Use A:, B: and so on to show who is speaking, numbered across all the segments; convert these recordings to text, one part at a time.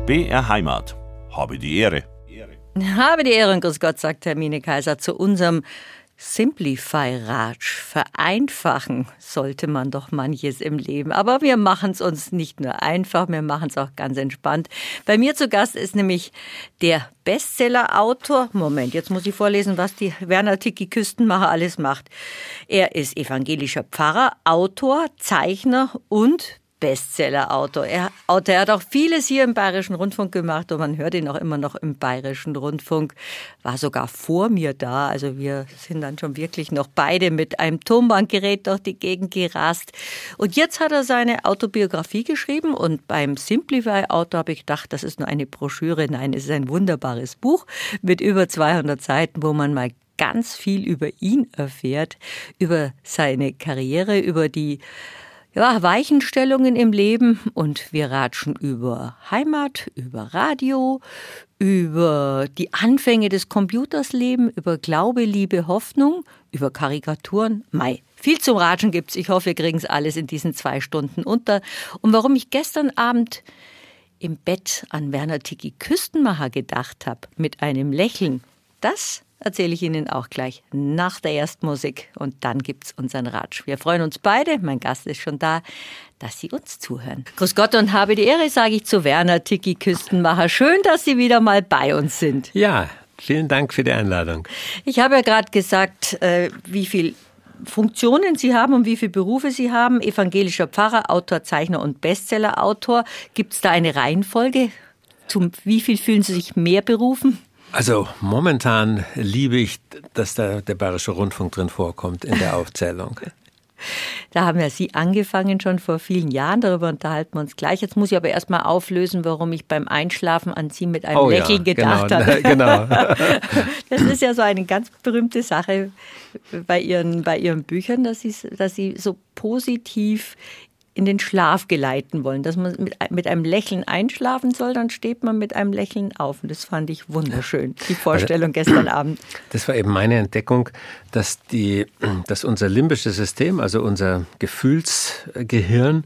A: BR Heimat. Habe die Ehre.
B: Habe die Ehre und grüß Gott, sagt Hermine Kaiser, zu unserem Simplify-Ratsch. Vereinfachen sollte man doch manches im Leben. Aber wir machen es uns nicht nur einfach, wir machen es auch ganz entspannt. Bei mir zu Gast ist nämlich der Bestseller-Autor. Moment, jetzt muss ich vorlesen, was die Werner Tiki Küstenmacher alles macht. Er ist evangelischer Pfarrer, Autor, Zeichner und Bestseller-Autor. Er hat auch vieles hier im Bayerischen Rundfunk gemacht und man hört ihn auch immer noch im Bayerischen Rundfunk. War sogar vor mir da. Also wir sind dann schon wirklich noch beide mit einem Tonbandgerät durch die Gegend gerast. Und jetzt hat er seine Autobiografie geschrieben und beim Simplify-Autor habe ich gedacht, das ist nur eine Broschüre. Nein, es ist ein wunderbares Buch mit über 200 Seiten, wo man mal ganz viel über ihn erfährt, über seine Karriere, über die Weichenstellungen im Leben, und wir ratschen über Heimat, über Radio, über die Anfänge des Computersleben, über Glaube, Liebe, Hoffnung, über Karikaturen. Viel zum Ratschen gibt's. Ich hoffe, wir kriegen es alles in diesen 2 Stunden unter. Und warum ich gestern Abend im Bett an Werner Tiki Küstenmacher gedacht habe, mit einem Lächeln, das erzähle ich Ihnen auch gleich nach der Erstmusik. Und dann gibt's unseren Ratsch. Wir freuen uns beide, mein Gast ist schon da, dass Sie uns zuhören. Grüß Gott und habe die Ehre, sage ich zu Werner Tiki Küstenmacher. Schön, dass Sie wieder mal bei uns sind.
C: Ja, vielen Dank für die Einladung.
B: Ich habe ja gerade gesagt, wie viel Funktionen Sie haben und wie viele Berufe Sie haben. Evangelischer Pfarrer, Autor, Zeichner und Bestseller-Autor. Gibt es da eine Reihenfolge? Wie viel fühlen Sie sich mehr berufen?
C: Also momentan liebe ich, dass da der Bayerische Rundfunk drin vorkommt in der Aufzählung.
B: Da haben ja Sie angefangen schon vor vielen Jahren, darüber unterhalten wir uns gleich. Jetzt muss ich aber erst mal auflösen, warum ich beim Einschlafen an Sie mit einem Lächeln gedacht habe.
C: Genau.
B: Das ist ja so eine ganz berühmte Sache bei Ihren Büchern, dass Sie so positiv in den Schlaf geleiten wollen, dass man mit einem Lächeln einschlafen soll, dann steht man mit einem Lächeln auf. Und das fand ich wunderschön, die Vorstellung gestern Abend.
C: Das war eben meine Entdeckung, dass unser limbisches System, also unser Gefühlsgehirn,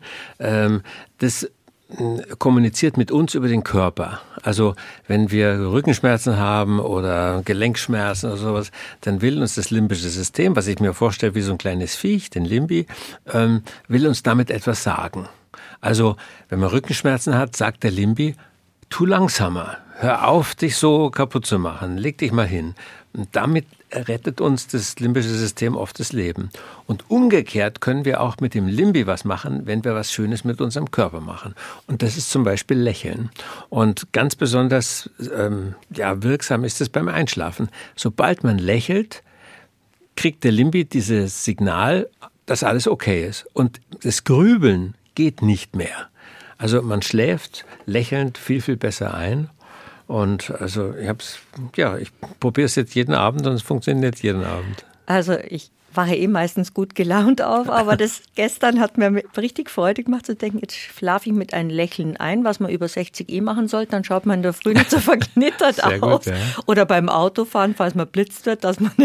C: das kommuniziert mit uns über den Körper. Also wenn wir Rückenschmerzen haben oder Gelenkschmerzen oder sowas, dann will uns das limbische System, was ich mir vorstelle wie so ein kleines Viech, den Limbi, will uns damit etwas sagen. Also wenn man Rückenschmerzen hat, sagt der Limbi, tu langsamer, hör auf, dich so kaputt zu machen, leg dich mal hin. Und damit rettet uns das limbische System oft das Leben. Und umgekehrt können wir auch mit dem Limbi was machen, wenn wir was Schönes mit unserem Körper machen. Und das ist zum Beispiel Lächeln. Und ganz besonders wirksam ist es beim Einschlafen. Sobald man lächelt, kriegt der Limbi dieses Signal, dass alles okay ist. Und das Grübeln geht nicht mehr. Also man schläft lächelnd viel, viel besser ein. Und also ich probiere es jetzt jeden Abend und es funktioniert jeden Abend.
B: Also ich wache meistens gut gelaunt auf, aber das gestern hat mir richtig Freude gemacht zu denken, jetzt schlafe ich mit einem Lächeln ein, was man über 60 machen sollte, dann schaut man in der Früh nicht so verknittert aus. Gut, ja. Oder beim Autofahren, falls man blitzt wird, dass man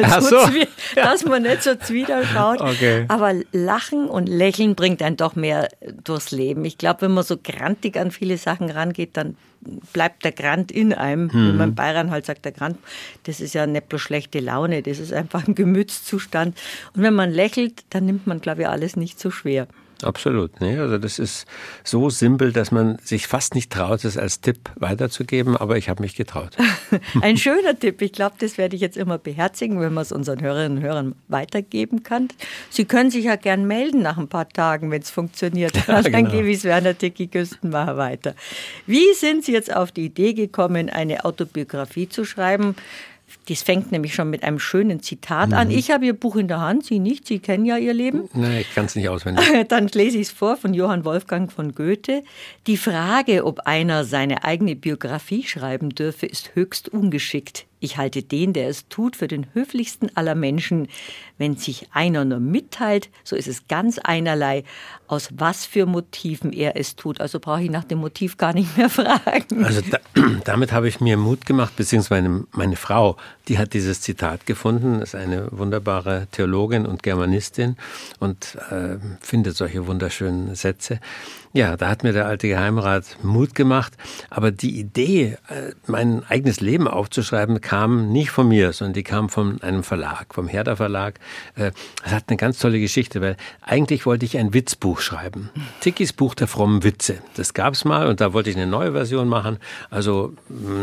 B: nicht so zwider schaut. Okay. Aber Lachen und Lächeln bringt einen doch mehr durchs Leben. Ich glaube, wenn man so grantig an viele Sachen rangeht, dann bleibt der Grant in einem. Wie man in Bayern halt sagt, der Grant, das ist ja nicht bloß schlechte Laune, das ist einfach ein Gemütszustand. Und wenn man lächelt, dann nimmt man, glaube ich, alles nicht so schwer.
C: Absolut. Ne? Also das ist so simpel, dass man sich fast nicht traut, es als Tipp weiterzugeben, aber ich habe mich getraut.
B: Ein schöner Tipp. Ich glaube, das werde ich jetzt immer beherzigen, wenn man es unseren Hörerinnen und Hörern weitergeben kann. Sie können sich ja gern melden nach ein paar Tagen, wenn es funktioniert. Ja, dann gebe ich es Werner Tiki Küstenmacher weiter. Wie sind Sie jetzt auf die Idee gekommen, eine Autobiografie zu schreiben? Das fängt nämlich schon mit einem schönen Zitat an. Ich habe Ihr Buch in der Hand, Sie nicht, Sie kennen ja Ihr Leben.
C: Nein, ich kann es nicht auswendig.
B: Dann lese ich es vor von Johann Wolfgang von Goethe. Die Frage, ob einer seine eigene Biografie schreiben dürfe, ist höchst ungeschickt. Ich halte den, der es tut, für den höflichsten aller Menschen. Wenn sich einer nur mitteilt, so ist es ganz einerlei, aus was für Motiven er es tut. Also brauche ich nach dem Motiv gar nicht mehr fragen.
C: Also damit habe ich mir Mut gemacht, beziehungsweise meine Frau die hat dieses Zitat gefunden, ist eine wunderbare Theologin und Germanistin und findet solche wunderschönen Sätze. Ja, da hat mir der alte Geheimrat Mut gemacht, aber die Idee, mein eigenes Leben aufzuschreiben, kam nicht von mir, sondern die kam von einem Verlag, vom Herder Verlag. Das hat eine ganz tolle Geschichte, weil eigentlich wollte ich ein Witzbuch schreiben. Tickys Buch der frommen Witze. Das gab's mal und da wollte ich eine neue Version machen, also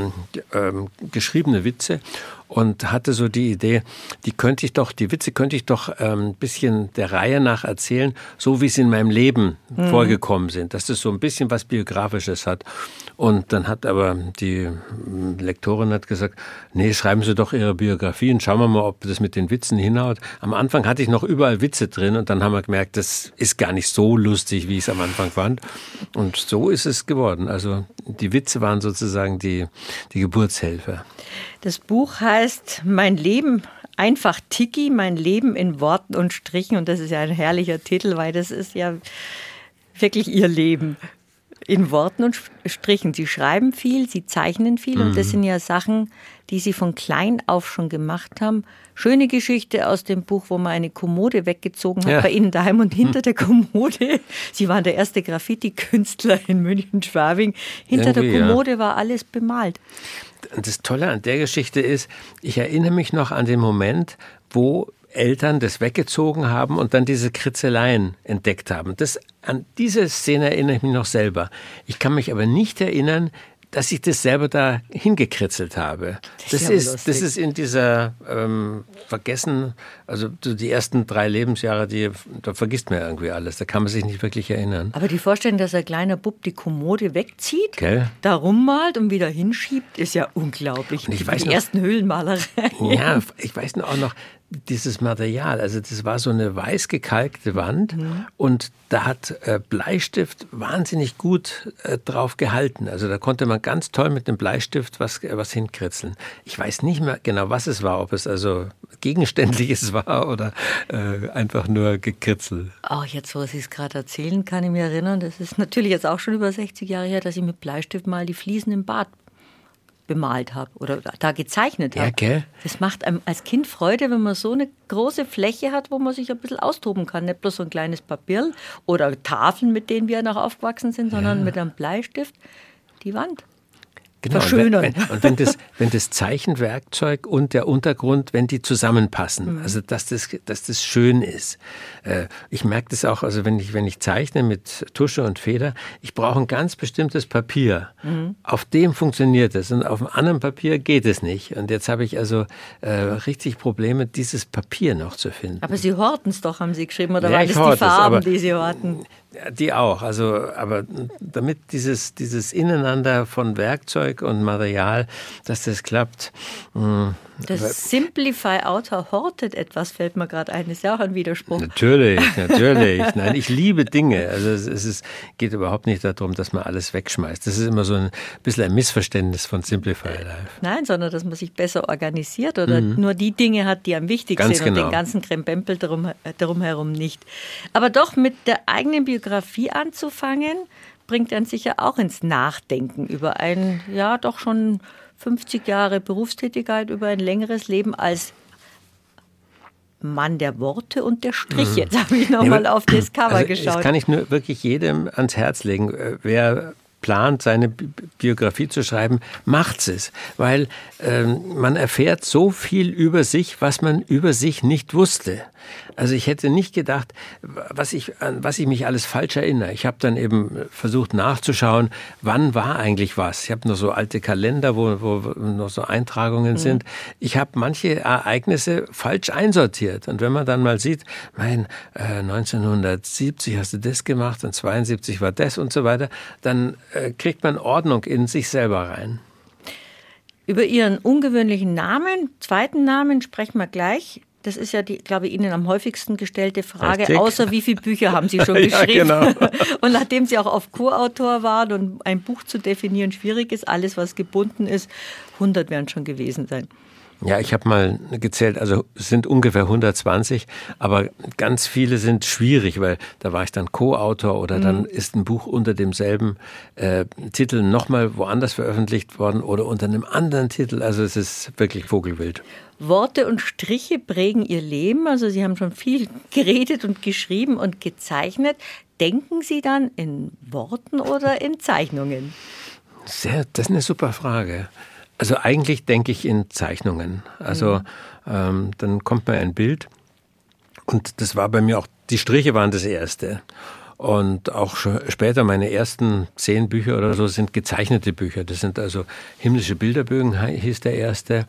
C: geschriebene Witze. Und hatte so die Idee, die Witze könnte ich doch ein bisschen der Reihe nach erzählen, so wie sie in meinem Leben vorgekommen sind, dass das so ein bisschen was Biografisches hat. Und dann hat aber die Lektorin hat gesagt, nee, schreiben Sie doch Ihre Biografie und schauen wir mal, ob das mit den Witzen hinhaut. Am Anfang hatte ich noch überall Witze drin und dann haben wir gemerkt, das ist gar nicht so lustig, wie ich es am Anfang fand. Und so ist es geworden. Also die Witze waren sozusagen die Geburtshelfer.
B: Das Buch heißt Mein Leben, einfach Tiki, mein Leben in Worten und Strichen. Und das ist ja ein herrlicher Titel, weil das ist ja wirklich ihr Leben in Worten und Strichen. Sie schreiben viel, sie zeichnen viel und das sind ja Sachen, die sie von klein auf schon gemacht haben. Schöne Geschichte aus dem Buch, wo man eine Kommode weggezogen hat, bei Ihnen daheim und hinter der Kommode. Sie waren der erste Graffiti-Künstler in München-Schwabing. Hinter der Kommode war alles bemalt.
C: Das Tolle an der Geschichte ist, ich erinnere mich noch an den Moment, wo Eltern das weggezogen haben und dann diese Kritzeleien entdeckt haben. An diese Szene erinnere ich mich noch selber. Ich kann mich aber nicht erinnern, dass ich das selber da hingekritzelt habe. Das ist in dieser Vergessen, also die ersten 3 Lebensjahre, da vergisst man irgendwie alles. Da kann man sich nicht wirklich erinnern.
B: Aber die Vorstellung, dass ein kleiner Bub die Kommode wegzieht,
C: Gell?
B: Da rummalt und wieder hinschiebt, ist ja unglaublich.
C: Und ich weiß
B: die
C: noch,
B: ersten Höhlenmalereien.
C: Ja, ich weiß auch noch, dieses Material, also das war so eine weiß gekalkte Wand und da hat Bleistift wahnsinnig gut drauf gehalten. Also da konnte man ganz toll mit dem Bleistift was hinkritzeln. Ich weiß nicht mehr genau, was es war, ob es also Gegenständliches war oder einfach nur gekritzelt.
B: Auch jetzt, wo Sie es gerade erzählen, kann ich mich erinnern, das ist natürlich jetzt auch schon über 60 Jahre her, dass ich mit Bleistift mal die Fliesen im Bad bemalt habe oder da gezeichnet habe.
C: Ja, gell?
B: Das macht einem als Kind Freude, wenn man so eine große Fläche hat, wo man sich ein bisschen austoben kann. Nicht bloß so ein kleines Papier oder Tafeln, mit denen wir noch aufgewachsen sind, sondern mit einem Bleistift die Wand.
C: Genau,
B: verschönern.
C: Und wenn das Zeichenwerkzeug und der Untergrund, wenn die zusammenpassen, also dass das schön ist. Ich merke das auch, also wenn ich zeichne mit Tusche und Feder, ich brauche ein ganz bestimmtes Papier. Auf dem funktioniert es und auf einem anderen Papier geht es nicht. Und jetzt habe ich also richtig Probleme, dieses Papier noch zu finden.
B: Aber Sie horten es doch, haben Sie geschrieben, oder
C: ja,
B: waren das die Farben, die Sie horten?
C: Die auch, also aber damit dieses Ineinander von Werkzeug und Material, dass das klappt.
B: Das Simplify Autor hortet etwas, fällt mir gerade ein, ist ja auch ein Widerspruch.
C: Natürlich. Nein, ich liebe Dinge. Also es geht überhaupt nicht darum, dass man alles wegschmeißt. Das ist immer so ein bisschen ein Missverständnis von Simplify Life.
B: Nein, sondern dass man sich besser organisiert oder nur die Dinge hat, die am wichtigsten sind und den ganzen Krempempel drumherum nicht. Aber doch mit der eigenen Biografie anzufangen, bringt einen sicher auch ins Nachdenken über ein, ja doch schon 50 Jahre Berufstätigkeit, über ein längeres Leben als Mann der Worte und der Striche. Jetzt habe ich nochmal auf das Cover geschaut.
C: Das kann ich nur wirklich jedem ans Herz legen. Wer plant, seine Biografie zu schreiben, macht's es. Weil man erfährt so viel über sich, was man über sich nicht wusste. Also ich hätte nicht gedacht, an was ich mich alles falsch erinnere. Ich habe dann eben versucht nachzuschauen, wann war eigentlich was. Ich habe noch so alte Kalender, wo noch so Eintragungen sind. Ich habe manche Ereignisse falsch einsortiert. Und wenn man dann mal sieht, 1970 hast du das gemacht und 72 war das und so weiter, dann kriegt man Ordnung in sich selber rein.
B: Über Ihren ungewöhnlichen Namen, zweiten Namen, sprechen wir gleich. Das ist ja die, glaube ich, Ihnen am häufigsten gestellte Frage,
C: Richtig.
B: außer wie viele Bücher haben Sie schon geschrieben?
C: Ja, genau.
B: Und nachdem Sie auch auf Co-Autor waren und ein Buch zu definieren schwierig ist, alles, was gebunden ist, 100 werden schon gewesen sein.
C: Ja, ich habe mal gezählt, also es sind ungefähr 120, aber ganz viele sind schwierig, weil da war ich dann Co-Autor oder dann ist ein Buch unter demselben Titel nochmal woanders veröffentlicht worden oder unter einem anderen Titel. Also es ist wirklich vogelwild.
B: Worte und Striche prägen Ihr Leben. Also Sie haben schon viel geredet und geschrieben und gezeichnet. Denken Sie dann in Worten oder in Zeichnungen? Das
C: ist eine super Frage. Also eigentlich denke ich in Zeichnungen. Also dann kommt mir ein Bild und das war bei mir auch, die Striche waren das Erste. Und auch später meine ersten 10 Bücher oder so sind gezeichnete Bücher. Das sind also himmlische Bilderbögen, hieß der erste.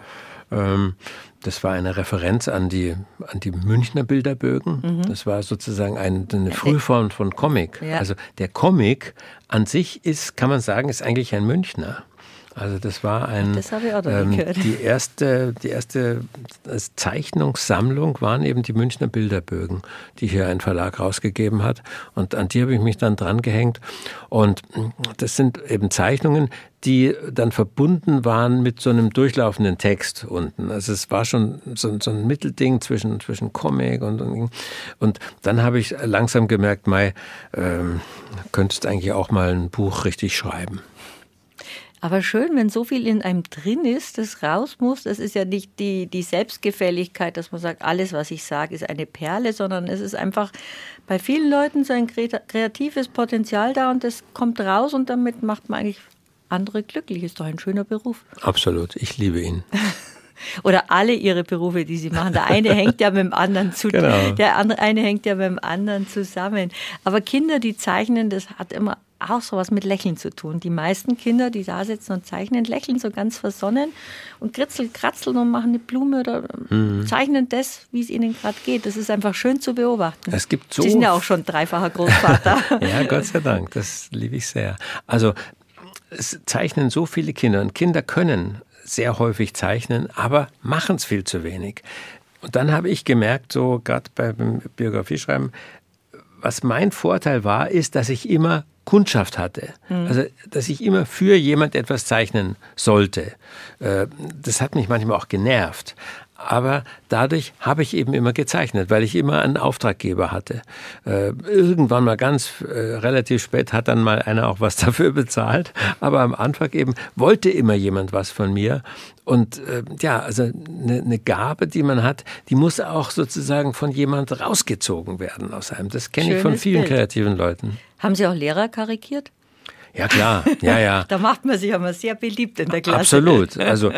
C: Das war eine Referenz an die Münchner Bilderbögen. Das war sozusagen eine Frühform von Comic. Ja. Also der Comic an sich kann man sagen, ist eigentlich ein Münchner. Also das war
B: das habe ich auch noch gehört.
C: Die erste Zeichnungssammlung waren eben die Münchner Bilderbögen, die hier ein Verlag rausgegeben hat. Und an die habe ich mich dann dran gehängt. Und das sind eben Zeichnungen, die dann verbunden waren mit so einem durchlaufenden Text unten. Also es war schon so ein Mittelding zwischen Comic und dann habe ich langsam gemerkt, könntest eigentlich auch mal ein Buch richtig schreiben.
B: Aber schön, wenn so viel in einem drin ist, das raus muss. Das ist ja nicht die Selbstgefälligkeit, dass man sagt, alles, was ich sage, ist eine Perle, sondern es ist einfach bei vielen Leuten so ein kreatives Potenzial da und das kommt raus und damit macht man eigentlich andere glücklich. Ist doch ein schöner Beruf.
C: Absolut, ich liebe ihn.
B: Oder alle ihre Berufe, die sie machen. Der eine hängt ja mit dem anderen
C: genau.
B: Der eine hängt ja mit dem anderen zusammen. Aber Kinder, die zeichnen, das hat immer auch sowas mit Lächeln zu tun. Die meisten Kinder, die da sitzen und zeichnen, lächeln so ganz versonnen und kratzeln und machen eine Blume oder zeichnen das, wie es ihnen gerade geht. Das ist einfach schön zu beobachten.
C: Es gibt so
B: Sie sind ja auch schon dreifacher Großvater.
C: Ja, Gott sei Dank, das liebe ich sehr. Also es zeichnen so viele Kinder und Kinder können sehr häufig zeichnen, aber machen es viel zu wenig. Und dann habe ich gemerkt, so gerade beim Biografieschreiben, was mein Vorteil war, ist, dass ich immer Kundschaft hatte. Also, dass ich immer für jemand etwas zeichnen sollte. Das hat mich manchmal auch genervt. Aber dadurch habe ich eben immer gezeichnet, weil ich immer einen Auftraggeber hatte. Irgendwann mal relativ spät hat dann mal einer auch was dafür bezahlt. Aber am Anfang eben wollte immer jemand was von mir. Und also eine Gabe, die man hat, die muss auch sozusagen von jemand rausgezogen werden aus einem. Das kenne ich von vielen kreativen Leuten.
B: Haben Sie auch Lehrer karikiert?
C: Ja, klar. Ja.
B: Da macht man sich aber sehr beliebt in der Klasse.
C: Absolut. Also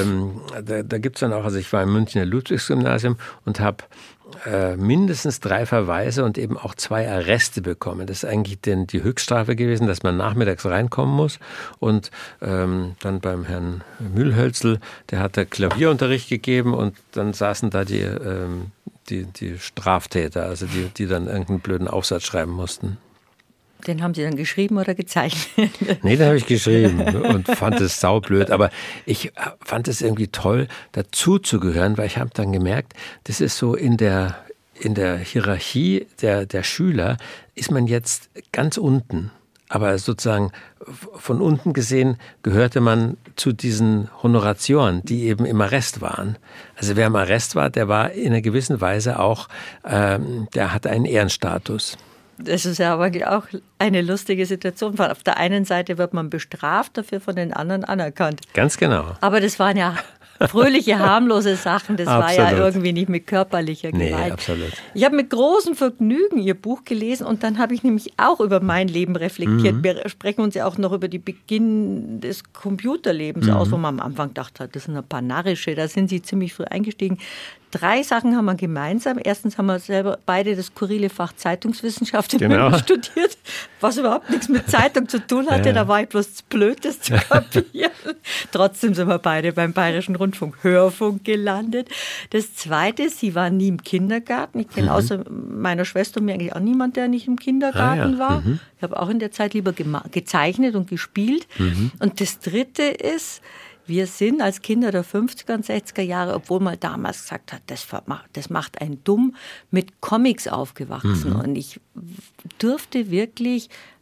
C: da gibt es dann auch, also ich war im Münchner Ludwigsgymnasium und habe mindestens 3 Verweise und eben auch 2 Arreste bekommen. Das ist eigentlich die Höchststrafe gewesen, dass man nachmittags reinkommen muss. Und dann beim Herrn Mühlhölzl, der hat da Klavierunterricht gegeben und dann saßen da die Straftäter, also die dann irgendeinen blöden Aufsatz schreiben mussten.
B: Den haben Sie dann geschrieben oder gezeichnet?
C: Nee, den habe ich geschrieben und fand es saublöd. Aber ich fand es irgendwie toll, dazu zu gehören, weil ich habe dann gemerkt, das ist so in der Hierarchie der Schüler ist man jetzt ganz unten. Aber sozusagen von unten gesehen gehörte man zu diesen Honoratioren, die eben im Arrest waren. Also wer im Arrest war, der war in einer gewissen Weise auch, der hatte einen Ehrenstatus.
B: Das ist ja aber auch eine lustige Situation. Auf der einen Seite wird man bestraft, dafür von den anderen anerkannt.
C: Ganz genau.
B: Aber das waren ja fröhliche, harmlose Sachen. Das war ja irgendwie nicht mit körperlicher Gewalt.
C: Nee, absolut.
B: Ich habe mit großem Vergnügen Ihr Buch gelesen und dann habe ich nämlich auch über mein Leben reflektiert. Wir sprechen uns ja auch noch über die Beginn des Computerlebens aus, wo man am Anfang dachte, das sind ein paar Narrische, da sind Sie ziemlich früh eingestiegen. 3 Sachen haben wir gemeinsam. Erstens haben wir selber beide das skurrile Fach Zeitungswissenschaft in München studiert, was überhaupt nichts mit Zeitung zu tun hatte. Ja. Da war ich bloß blöd, das zu kapieren. Trotzdem sind wir beide beim Bayerischen Rundfunk Hörfunk gelandet. Das Zweite, Sie waren nie im Kindergarten. Ich kenne außer meiner Schwester und mir eigentlich auch niemand, der nicht im Kindergarten war. Ich habe auch in der Zeit lieber gezeichnet und gespielt. Und das Dritte ist, wir sind als Kinder der 50er und 60er Jahre, obwohl man damals gesagt hat, das macht einen dumm, mit Comics aufgewachsen. Und ich durfte wirklich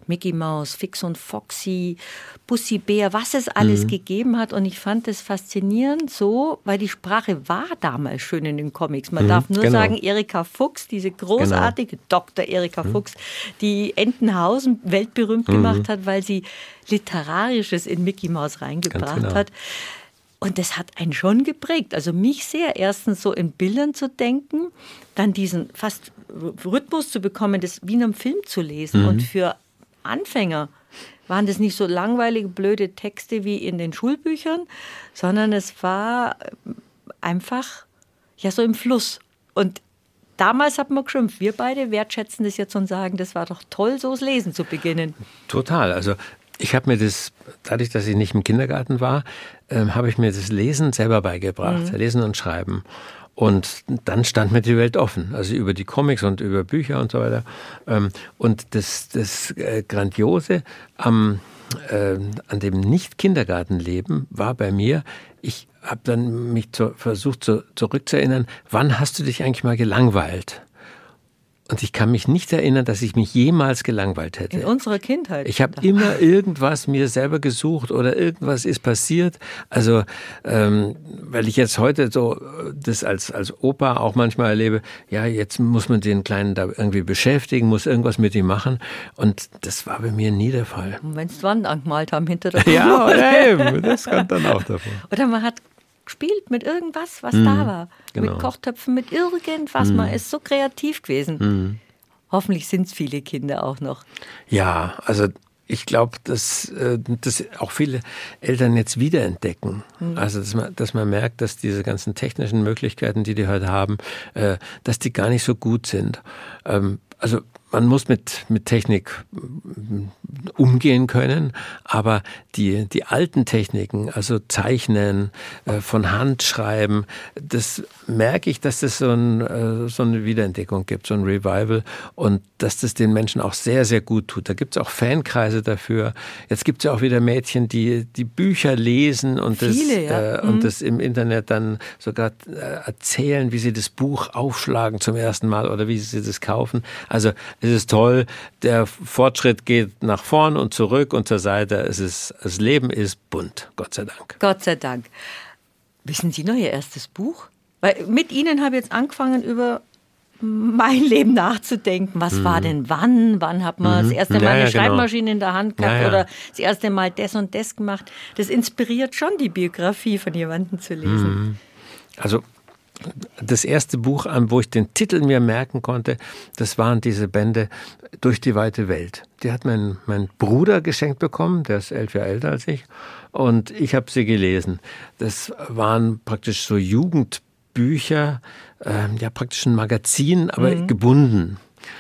B: Mickey Mouse, Fix und Foxy, Bussi Bär, was es alles gegeben hat. Und ich fand es faszinierend so, weil die Sprache war damals schön in den Comics. Man darf nur sagen, Erika Fuchs, diese großartige Dr. Erika Fuchs, die Entenhausen weltberühmt gemacht hat, weil sie Literarisches in Mickey Mouse reingebracht hat. Und das hat einen schon geprägt. Also mich sehr, erstens so in Bildern zu denken, dann diesen fast Rhythmus zu bekommen, das wie in einem Film zu lesen. Und für Anfänger waren das nicht so langweilige, blöde Texte wie in den Schulbüchern, sondern es war einfach ja so im Fluss. Und damals hat man geschimpft. Wir beide wertschätzen das jetzt und sagen, das war doch toll, so das Lesen zu beginnen.
C: Total. Also ich habe mir das, dadurch, dass ich nicht im Kindergarten war, habe ich mir das Lesen selber beigebracht. Lesen und Schreiben. Und dann stand mir die Welt offen. Also über die Comics und über Bücher und so weiter. Und das Grandiose an dem Nicht-Kindergartenleben war bei mir, ich habe dann mich versucht zurückzuerinnern, wann hast du dich eigentlich mal gelangweilt? Und ich kann mich nicht erinnern, dass ich mich jemals gelangweilt hätte.
B: In unserer Kindheit.
C: Ich habe immer irgendwas mir selber gesucht oder irgendwas ist passiert. Also, weil ich jetzt heute so das als Opa auch manchmal erlebe, ja, jetzt muss man den Kleinen da irgendwie beschäftigen, muss irgendwas mit ihm machen. Und das war bei mir nie der Fall.
B: Und wenn sie die Wand angemalt haben hinter der
C: Ja, oder eben, das kommt dann auch davon.
B: Oder man hat gespielt mit irgendwas, was da war.
C: Genau.
B: Mit Kochtöpfen, mit irgendwas. Man ist so kreativ gewesen. Hoffentlich sind es viele Kinder auch noch.
C: Ja, also ich glaube, dass auch viele Eltern jetzt wiederentdecken. Also dass man merkt, dass diese ganzen technischen Möglichkeiten, die heute haben, dass die gar nicht so gut sind. Also man muss mit Technik umgehen können, aber die alten Techniken, also Zeichnen, von Hand schreiben, das merke ich, dass das so eine Wiederentdeckung gibt, so ein Revival und dass das den Menschen auch sehr, sehr gut tut. Da gibt es auch Fankreise dafür. Jetzt gibt es ja auch wieder Mädchen, die Bücher lesen und das im Internet dann sogar erzählen, wie sie das Buch aufschlagen zum ersten Mal oder wie sie das kaufen. Also es ist toll, der Fortschritt geht nach vorn und zurück und zur Seite. Das Leben ist bunt, Gott sei Dank.
B: Gott sei Dank. Wissen Sie noch Ihr erstes Buch? Weil mit Ihnen habe ich jetzt angefangen, über mein Leben nachzudenken. Was war denn wann? Wann hat man das erste Mal eine Schreibmaschine in der Hand gehabt oder das erste Mal das und das gemacht? Das inspiriert schon, die Biografie von jemandem zu lesen.
C: Also das erste Buch, wo ich den Titel mir merken konnte, das waren diese Bände Durch die weite Welt. Die hat mein Bruder geschenkt bekommen, der ist 11 Jahre älter als ich, und ich habe sie gelesen. Das waren praktisch so Jugendbücher, ja praktisch ein Magazin, aber gebunden.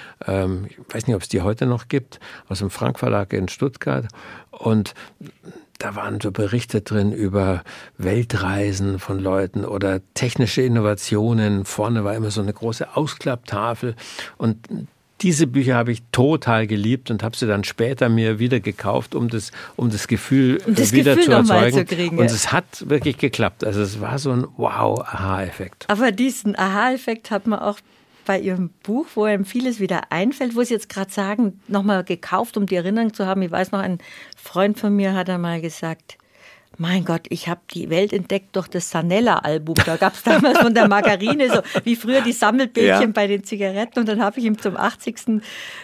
C: Ich weiß nicht, ob es die heute noch gibt, aus dem Frank Verlag in Stuttgart. Und da waren so Berichte drin über Weltreisen von Leuten oder technische Innovationen. Vorne war immer so eine große Ausklapptafel. Und diese Bücher habe ich total geliebt und habe sie dann später mir wieder gekauft, um das Gefühl wieder zu erzeugen. Und es hat wirklich geklappt. Also es war so ein Wow-Aha-Effekt.
B: Aber diesen Aha-Effekt hat man auch bei Ihrem Buch, wo einem vieles wieder einfällt, wo Sie jetzt gerade sagen, nochmal gekauft, um die Erinnerung zu haben. Ich weiß noch, ein Freund von mir hat einmal gesagt, mein Gott, ich habe die Welt entdeckt durch das Sanella-Album. Da gab es damals von der Margarine, so wie früher die Sammelbildchen bei den Zigaretten. Und dann habe ich ihm zum 80.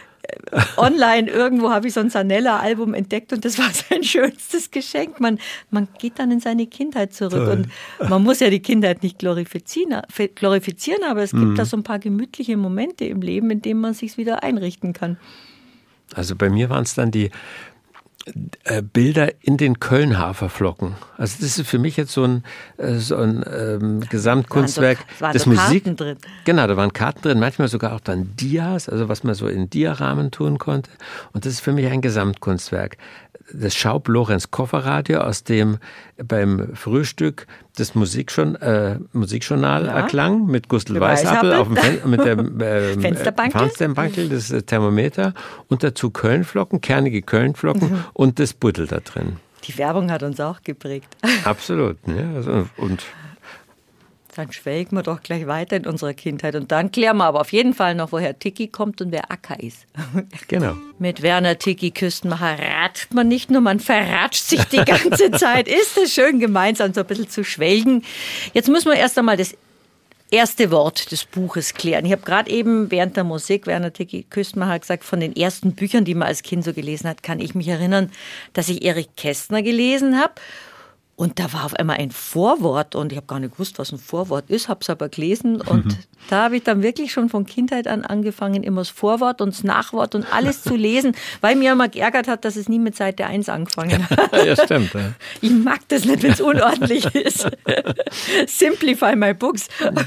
B: online irgendwo habe ich so ein Sanella-Album entdeckt und das war sein schönstes Geschenk. Man geht dann in seine Kindheit zurück. Toll. Und man muss ja die Kindheit nicht glorifizieren, aber es gibt da so ein paar gemütliche Momente im Leben, in denen man sich wieder einrichten kann.
C: Also bei mir waren es dann die Bilder in den Köln-Haferflocken. Also das ist für mich jetzt so ein Gesamtkunstwerk.
B: Da waren Karten drin.
C: Genau, da waren Karten drin, manchmal sogar auch dann Dias, also was man so in Diarahmen tun konnte. Und das ist für mich ein Gesamtkunstwerk. Das Schaub-Lorenz-Kofferradio, aus dem beim Frühstück das Musikjournal erklang, mit Gustl Weißhappel mit dem Fensterbankel, das Thermometer und dazu Kölnflocken, kernige Kölnflocken und das Buddel da drin.
B: Die Werbung hat uns auch geprägt.
C: Absolut. Ja, also, und
B: Dann schwelgen wir doch gleich weiter in unserer Kindheit. Und dann klären wir aber auf jeden Fall noch, woher Tiki kommt und wer Akka ist.
C: Genau.
B: Mit Werner Tiki Küstenmacher ratscht man nicht nur, man verratscht sich die ganze Zeit. Ist es schön, gemeinsam so ein bisschen zu schwelgen. Jetzt müssen wir erst einmal das erste Wort des Buches klären. Ich habe gerade eben während der Musik, Werner Tiki Küstenmacher gesagt, von den ersten Büchern, die man als Kind so gelesen hat, kann ich mich erinnern, dass ich Erich Kästner gelesen habe. Und da war auf einmal ein Vorwort und ich habe gar nicht gewusst, was ein Vorwort ist, habe es aber gelesen und da habe ich dann wirklich schon von Kindheit an angefangen, immer das Vorwort und das Nachwort und alles zu lesen, weil mir immer geärgert hat, dass es nie mit Seite 1 angefangen hat.
C: Ja, stimmt. Ja.
B: Ich mag das nicht, wenn es unordentlich ist. Simplify my books.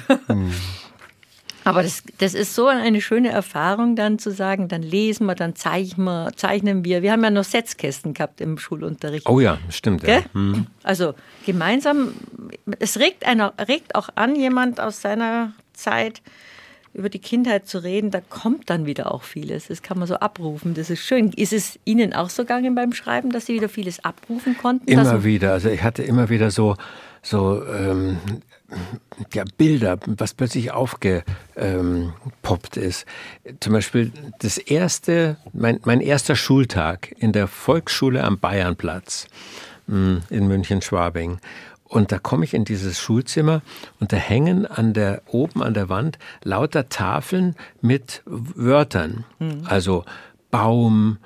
B: Aber das ist so eine schöne Erfahrung, dann zu sagen, dann lesen wir, dann zeichnen wir. Wir haben ja noch Setzkästen gehabt im Schulunterricht.
C: Oh ja, stimmt. Ja.
B: Also gemeinsam, es regt auch an, jemand aus seiner Zeit über die Kindheit zu reden, da kommt dann wieder auch vieles. Das kann man so abrufen, das ist schön. Ist es Ihnen auch so gegangen beim Schreiben, dass Sie wieder vieles abrufen konnten?
C: Immer wieder, also ich hatte immer wieder so Bilder, was plötzlich aufgepoppt ist. Zum Beispiel mein erster Schultag in der Volksschule am Bayernplatz in München-Schwabing. Und da komme ich in dieses Schulzimmer und da hängen oben an der Wand lauter Tafeln mit Wörtern. Also Baum,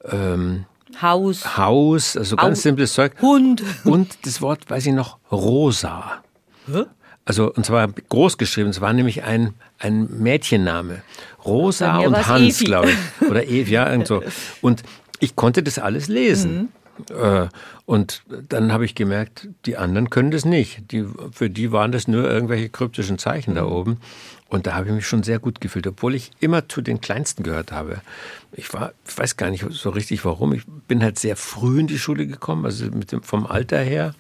C: Haus, also ganz simples Zeug.
B: Hund.
C: Und das Wort, weiß ich noch, rosa.
B: Hä?
C: Also, und zwar groß geschrieben, es war nämlich ein Mädchenname. Rosa und Hans, glaube ich. Oder Evi, ja, irgend so. Und ich konnte das alles lesen. Und dann habe ich gemerkt, die anderen können das nicht. Für die waren das nur irgendwelche kryptischen Zeichen da oben. Und da habe ich mich schon sehr gut gefühlt, obwohl ich immer zu den Kleinsten gehört habe. Ich weiß gar nicht so richtig warum. Ich bin halt sehr früh in die Schule gekommen, also vom Alter her.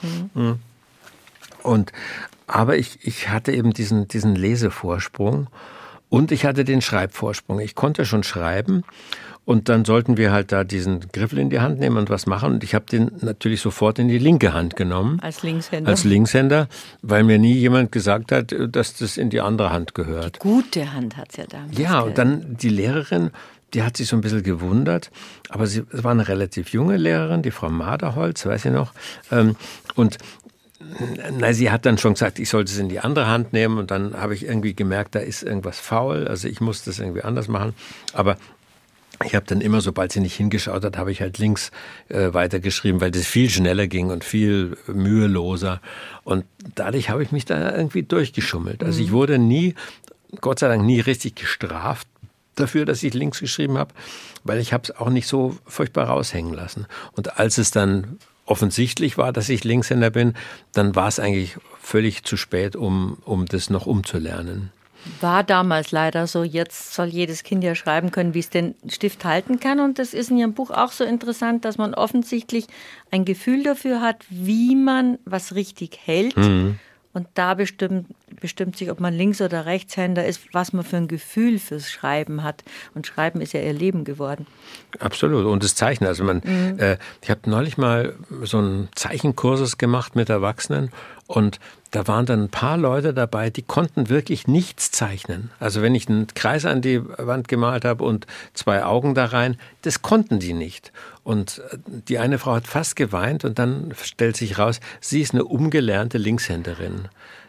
C: Aber ich hatte eben diesen Lesevorsprung und ich hatte den Schreibvorsprung. Ich konnte schon schreiben und dann sollten wir halt da diesen Griffel in die Hand nehmen und was machen. Und ich habe den natürlich sofort in die linke Hand genommen.
B: Als Linkshänder?
C: Als Linkshänder, weil mir nie jemand gesagt hat, dass das in die andere Hand gehört.
B: Die gute Hand hat es ja damals.
C: Ja, und dann die Lehrerin, die hat sich so ein bisschen gewundert, aber es war eine relativ junge Lehrerin, die Frau Maderholz, weiß ich noch, und sie hat dann schon gesagt, ich sollte es in die andere Hand nehmen und dann habe ich irgendwie gemerkt, da ist irgendwas faul, also ich muss das irgendwie anders machen, aber ich habe dann immer, sobald sie nicht hingeschaut hat, habe ich halt links weitergeschrieben, weil das viel schneller ging und viel müheloser und dadurch habe ich mich da irgendwie durchgeschummelt. Also ich wurde Gott sei Dank nie richtig gestraft dafür, dass ich links geschrieben habe, weil ich habe es auch nicht so furchtbar raushängen lassen. Und als es dann offensichtlich war, dass ich Linkshänder bin, dann war es eigentlich völlig zu spät, um das noch umzulernen.
B: War damals leider so. Jetzt soll jedes Kind ja schreiben können, wie es den Stift halten kann. Und das ist in Ihrem Buch auch so interessant, dass man offensichtlich ein Gefühl dafür hat, wie man was richtig hält. Und da bestimmt sich, ob man Links- oder Rechtshänder ist, was man für ein Gefühl fürs Schreiben hat. Und Schreiben ist ja ihr Leben geworden.
C: Absolut. Und das Zeichnen. Also ich habe neulich mal so einen Zeichenkursus gemacht mit Erwachsenen und da waren dann ein paar Leute dabei, die konnten wirklich nichts zeichnen. Also wenn ich einen Kreis an die Wand gemalt habe und 2 Augen da rein, das konnten die nicht. Und die eine Frau hat fast geweint und dann stellt sich raus, sie ist eine ungelernte Linkshänderin.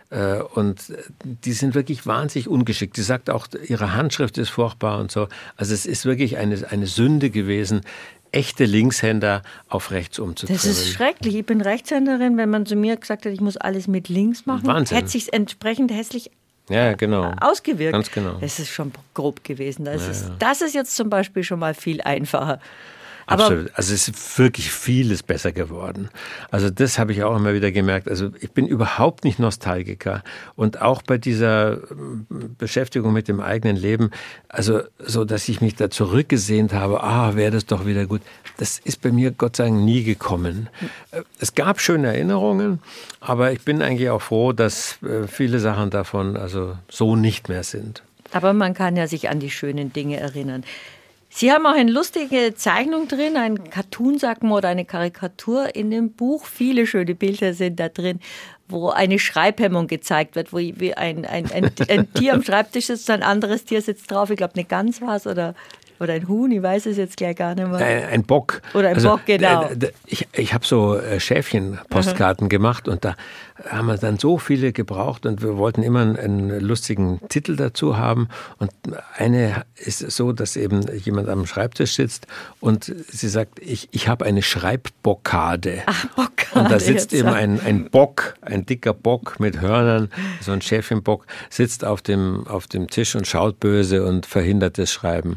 C: Und die sind wirklich wahnsinnig ungeschickt. Sie sagt auch, ihre Handschrift ist furchtbar und so. Also es ist wirklich eine Sünde gewesen, echte Linkshänder auf rechts umzutrimmen.
B: Das ist schrecklich. Ich bin Rechtshänderin. Wenn man zu mir gesagt hat, ich muss alles mit links machen,
C: Wahnsinn.
B: hätte sich entsprechend hässlich ausgewirkt.
C: Ganz genau.
B: Das ist schon grob gewesen. Das ist jetzt zum Beispiel schon mal viel einfacher.
C: Absolut. Also es ist wirklich vieles besser geworden. Also das habe ich auch immer wieder gemerkt. Also ich bin überhaupt nicht Nostalgiker. Und auch bei dieser Beschäftigung mit dem eigenen Leben, also so, dass ich mich da zurückgesehnt habe, wäre das doch wieder gut. Das ist bei mir Gott sei Dank nie gekommen. Es gab schöne Erinnerungen, aber ich bin eigentlich auch froh, dass viele Sachen davon also so nicht mehr sind.
B: Aber man kann ja sich an die schönen Dinge erinnern. Sie haben auch eine lustige Zeichnung drin, ein Cartoon, sagt man, oder eine Karikatur in dem Buch. Viele schöne Bilder sind da drin. wo eine Schreibhemmung gezeigt wird, wo wie ein Tier am Schreibtisch sitzt, ein anderes Tier sitzt drauf. Ich glaube, eine Gans war es oder ein Huhn, ich weiß es jetzt gleich gar nicht mehr.
C: Ein Bock.
B: Oder ein Bock, genau.
C: Ich habe so Schäfchen-Postkarten gemacht und da haben wir dann so viele gebraucht und wir wollten immer einen lustigen Titel dazu haben. Und eine ist so, dass eben jemand am Schreibtisch sitzt und sie sagt, ich habe eine Schreibbockade.
B: Ach, Bockade.
C: Und da sitzt eben ein Bock, ein dicker Bock mit Hörnern, so ein Schäfchenbock, sitzt auf dem Tisch und schaut böse und verhindert das Schreiben.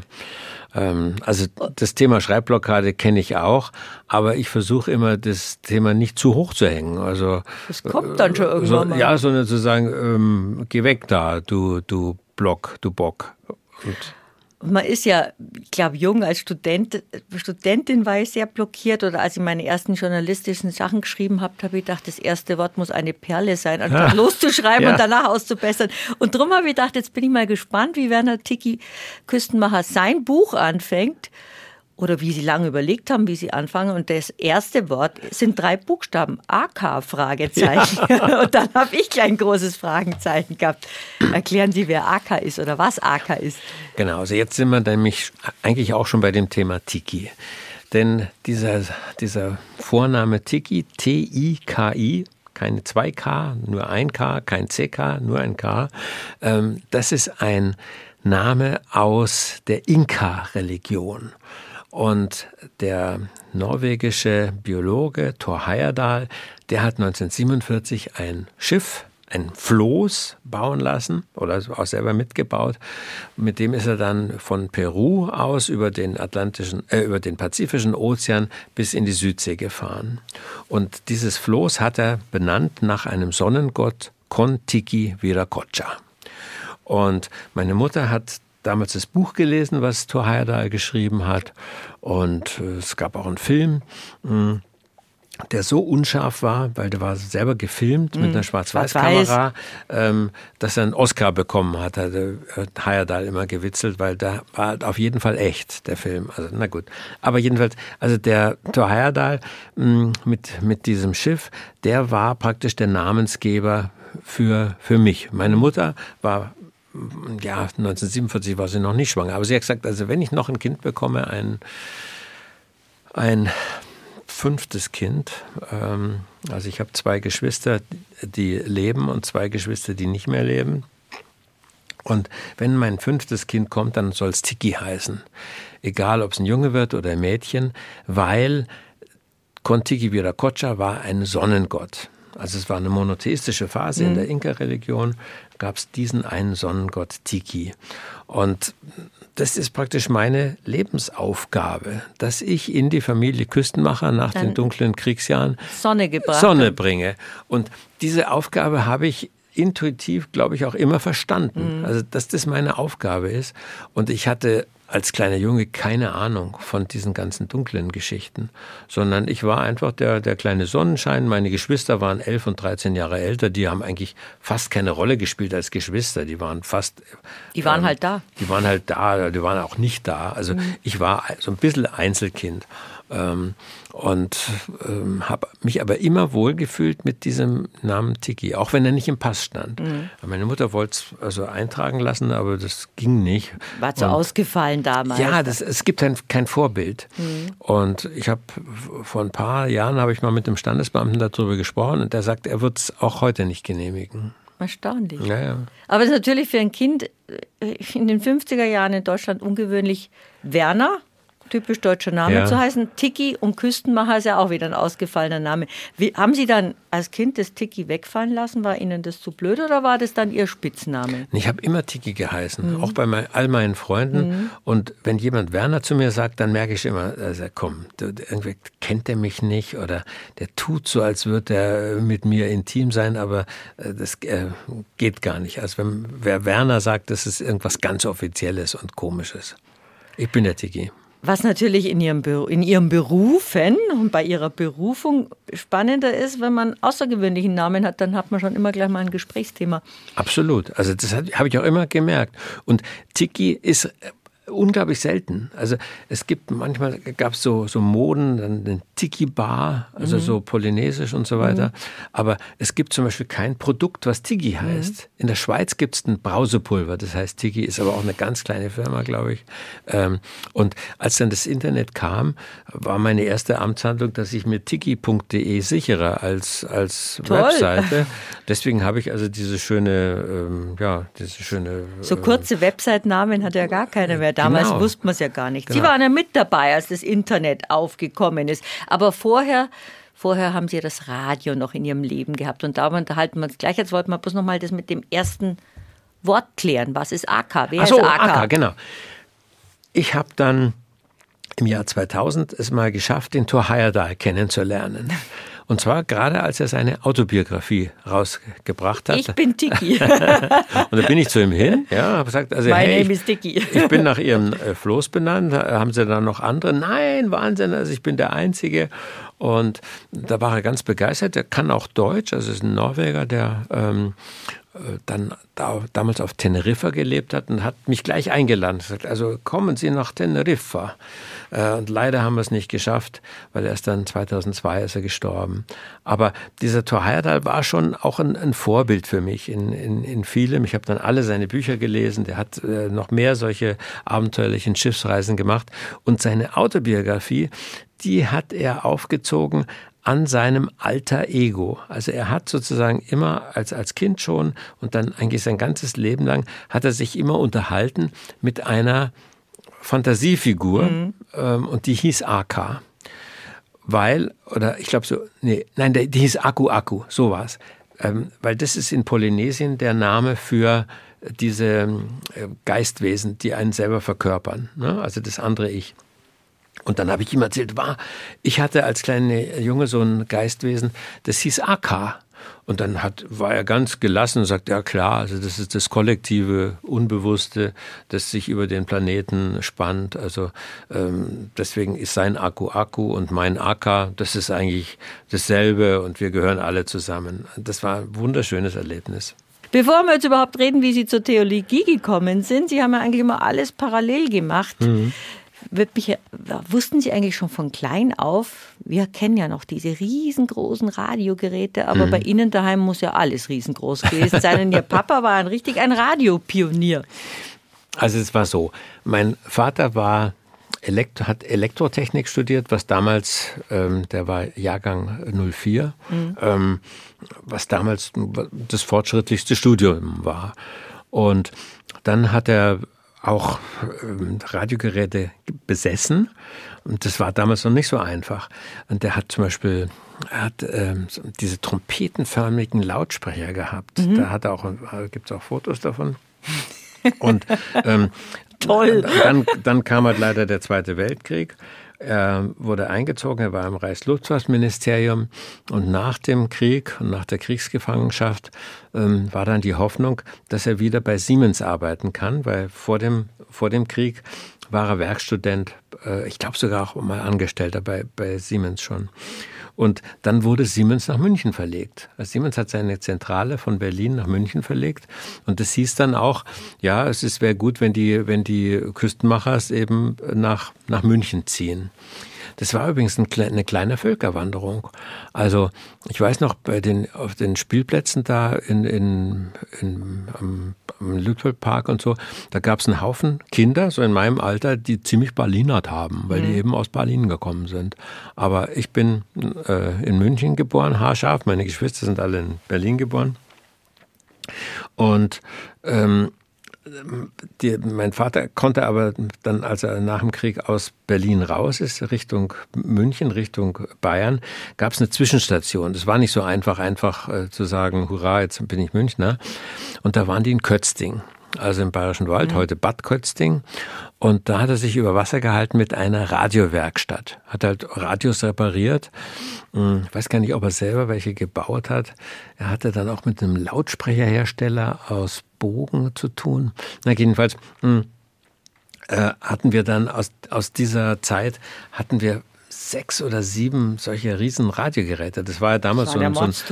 C: Also das Thema Schreibblockade kenne ich auch, aber ich versuche immer, das Thema nicht zu hoch zu hängen. Also
B: das kommt dann schon irgendwann mal.
C: Ja, sondern zu sagen, geh weg da, du Block, du Bock.
B: Und man ist ja, ich glaube, jung als Studentin war ich sehr blockiert. Oder als ich meine ersten journalistischen Sachen geschrieben habe, habe ich gedacht, das erste Wort muss eine Perle sein, anstatt loszuschreiben und danach auszubessern. Und darum habe ich gedacht, jetzt bin ich mal gespannt, wie Werner Tiki Küstenmacher sein Buch anfängt. Oder wie Sie lange überlegt haben, wie Sie anfangen. Und das erste Wort sind 3 Buchstaben. AK, Fragezeichen. Ja. Und dann habe ich gleich ein großes Fragezeichen gehabt. Erklären Sie, wer AK ist oder was AK ist.
C: Genau, also jetzt sind wir nämlich eigentlich auch schon bei dem Thema Tiki. Denn dieser Vorname Tiki, T-I-K-I, keine 2K, nur ein K, kein CK, nur ein K, das ist ein Name aus der Inka-Religion. Und der norwegische Biologe Thor Heyerdahl, der hat 1947 ein Schiff, ein Floß bauen lassen oder auch selber mitgebaut. Mit dem ist er dann von Peru aus über den Pazifischen Ozean bis in die Südsee gefahren. Und dieses Floß hat er benannt nach einem Sonnengott Kon-Tiki-Viracocha. Und meine Mutter hat damals das Buch gelesen, was Thor Heyerdahl geschrieben hat. Und es gab auch einen Film, der so unscharf war, weil der war selber gefilmt mit einer Schwarz-Weiß-Kamera, dass er einen Oscar bekommen hat. Hat Heyerdahl immer gewitzelt, weil da war auf jeden Fall echt, der Film. Also na gut. Aber jedenfalls, also der Thor Heyerdahl mit diesem Schiff, der war praktisch der Namensgeber für mich. Meine Mutter war 1947 war sie noch nicht schwanger. Aber sie hat gesagt, also wenn ich noch ein Kind bekomme, ein 5. Kind, also ich habe 2 Geschwister, die leben und 2 Geschwister, die nicht mehr leben. Und wenn mein 5. Kind kommt, dann soll es Tiki heißen. Egal, ob es ein Junge wird oder ein Mädchen, weil Kon-Tiki-Viracocha war ein Sonnengott. Also es war eine monotheistische Phase in der Inka-Religion, gab es diesen einen Sonnengott Tiki. Und das ist praktisch meine Lebensaufgabe, dass ich in die Familie Küstenmacher nach den dunklen Kriegsjahren Sonne bringe. Und diese Aufgabe habe ich intuitiv, glaube ich, auch immer verstanden. Also, dass das meine Aufgabe ist. Und ich hatte als kleiner Junge keine Ahnung von diesen ganzen dunklen Geschichten, sondern ich war einfach der kleine Sonnenschein. Meine Geschwister waren 11 und 13 Jahre älter. Die haben eigentlich fast keine Rolle gespielt als Geschwister. Die waren halt da. Die waren halt da, die waren auch nicht da. Also ich war so ein bisschen Einzelkind. Und habe mich aber immer wohlgefühlt mit diesem Namen Tiki, auch wenn er nicht im Pass stand. Meine Mutter wollte es also eintragen lassen, aber das ging nicht.
B: War so ausgefallen damals.
C: Ja, es gibt kein Vorbild. Und ich habe vor ein paar Jahren habe ich mal mit dem Standesbeamten darüber gesprochen und der sagt, er wird es auch heute nicht genehmigen.
B: Erstaunlich.
C: Ja.
B: Aber es ist natürlich für ein Kind in den 50er Jahren in Deutschland ungewöhnlich. Werner, typisch deutscher Name zu heißen. Tiki und Küstenmacher ist ja auch wieder ein ausgefallener Name. Haben Sie dann als Kind das Tiki wegfallen lassen? War Ihnen das zu blöd oder war das dann Ihr Spitzname?
C: Ich habe immer Tiki geheißen, auch bei all meinen Freunden. Und wenn jemand Werner zu mir sagt, dann merke ich immer, also komm, irgendwie kennt er mich nicht oder der tut so, als würde er mit mir intim sein, aber das geht gar nicht. Also wer Werner sagt, das ist irgendwas ganz Offizielles und Komisches. Ich bin der Tiki.
B: Was natürlich in Ihrem Berufen und bei Ihrer Berufung spannender ist, wenn man außergewöhnlichen Namen hat, dann hat man schon immer gleich mal ein Gesprächsthema.
C: Absolut. Also das habe ich auch immer gemerkt. Und Tiki ist unglaublich selten. Also es gibt manchmal, gab es so Moden, dann eine Tiki-Bar, also so polynesisch und so weiter. Aber es gibt zum Beispiel kein Produkt, was Tiki heißt. In der Schweiz gibt es ein Brausepulver, das heißt Tiki, ist aber auch eine ganz kleine Firma, glaube ich. Und als dann das Internet kam, war meine erste Amtshandlung, dass ich mir tiki.de sichere als Webseite. Deswegen habe ich also diese schöne,
B: so kurze Website-Namen hat ja gar keiner mehr. Damals wusste man es ja gar nicht.
C: Genau.
B: Sie waren ja mit dabei, als das Internet aufgekommen ist. Aber vorher haben Sie das Radio noch in Ihrem Leben gehabt. Und da unterhalten wir uns gleich. Jetzt wollten wir bloß noch mal das mit dem ersten Wort klären. Was ist AK? Wer ist AK?
C: AK, genau. Ich habe dann im Jahr 2000 es mal geschafft, den Thor Heyerdahl kennenzulernen. Und zwar gerade, als er seine Autobiografie rausgebracht hat.
B: Ich bin Tiki.
C: Und da bin ich zu ihm hin, habe gesagt, also
B: My
C: hey,
B: name is Tiki.
C: Ich bin nach Ihrem Floß benannt. Haben Sie da noch andere? Nein, Wahnsinn, also ich bin der Einzige. Und da war er ganz begeistert. Er kann auch Deutsch, also ist ein Norweger, der dann damals auf Teneriffa gelebt hat und hat mich gleich eingeladen. Er sagt, also kommen Sie nach Teneriffa. Und leider haben wir es nicht geschafft, weil erst dann 2002 ist er gestorben. Aber dieser Thor Heyerdahl war schon auch ein Vorbild für mich in vielem. Ich habe dann alle seine Bücher gelesen. Der hat noch mehr solche abenteuerlichen Schiffsreisen gemacht. Und seine Autobiografie, die hat er aufgezogen an seinem Alter Ego. Also er hat sozusagen immer als Kind schon und dann eigentlich sein ganzes Leben lang hat er sich immer unterhalten mit einer Fantasiefigur und die hieß AK. Die hieß Aku Aku, so war's. Weil das ist in Polynesien der Name für diese Geistwesen, die einen selber verkörpern, ne? Also das andere Ich. Und dann habe ich ihm erzählt, ich hatte als kleiner Junge so ein Geistwesen, das hieß AK. Und dann war er ganz gelassen und sagt, ja klar, also das ist das kollektive Unbewusste, das sich über den Planeten spannt. Also deswegen ist sein Aku Aku und mein AK, das ist eigentlich dasselbe und wir gehören alle zusammen. Das war ein wunderschönes Erlebnis.
B: Bevor wir jetzt überhaupt reden, wie Sie zur Theologie gekommen sind, Sie haben ja eigentlich immer alles parallel gemacht. Wussten Sie eigentlich schon von klein auf, wir kennen ja noch diese riesengroßen Radiogeräte, aber bei Ihnen daheim muss ja alles riesengroß gewesen sein und Ihr Papa war ein Radiopionier.
C: Also es war so, mein Vater hat Elektrotechnik studiert, was damals, der war Jahrgang 04, was damals das fortschrittlichste Studium war. Und dann hat er auch Radiogeräte besessen und das war damals noch nicht so einfach. Und der hat zum Beispiel diese trompetenförmigen Lautsprecher gehabt. Da gibt es auch Fotos davon. Und
B: toll.
C: Dann kam halt leider der Zweite Weltkrieg. Er wurde eingezogen, er war im Reichsluftfahrtministerium und nach dem Krieg und nach der Kriegsgefangenschaft war dann die Hoffnung, dass er wieder bei Siemens arbeiten kann, weil vor dem Krieg war er Werkstudent, ich glaube sogar auch mal Angestellter bei Siemens schon. Und dann wurde Siemens nach München verlegt. Also Siemens hat seine Zentrale von Berlin nach München verlegt. Und das hieß dann auch, ja, es wäre gut, wenn die Küstenmachers eben nach München ziehen. Das war übrigens eine kleine Völkerwanderung. Also ich weiß noch, auf den Spielplätzen da am Lütwell-Park und so, da gab es einen Haufen Kinder, so in meinem Alter, die ziemlich Berlinert haben, weil die eben aus Berlin gekommen sind. Aber ich bin in München geboren, haarscharf, meine Geschwister sind alle in Berlin geboren. Und mein Vater konnte aber dann, als er nach dem Krieg aus Berlin raus ist, Richtung München, Richtung Bayern, gab es eine Zwischenstation. Das war nicht so einfach zu sagen, hurra, jetzt bin ich Münchner. Und da waren die in Kötzting, also im Bayerischen Wald, heute Bad Kötzting. Und da hat er sich über Wasser gehalten mit einer Radiowerkstatt. Hat halt Radios repariert. Ich weiß gar nicht, ob er selber welche gebaut hat. Er hatte dann auch mit einem Lautsprecherhersteller aus Bogen zu tun. Na, jedenfalls hatten wir dann aus dieser Zeit 6 oder 7 solche riesen Radiogeräte. Das war ja damals so ein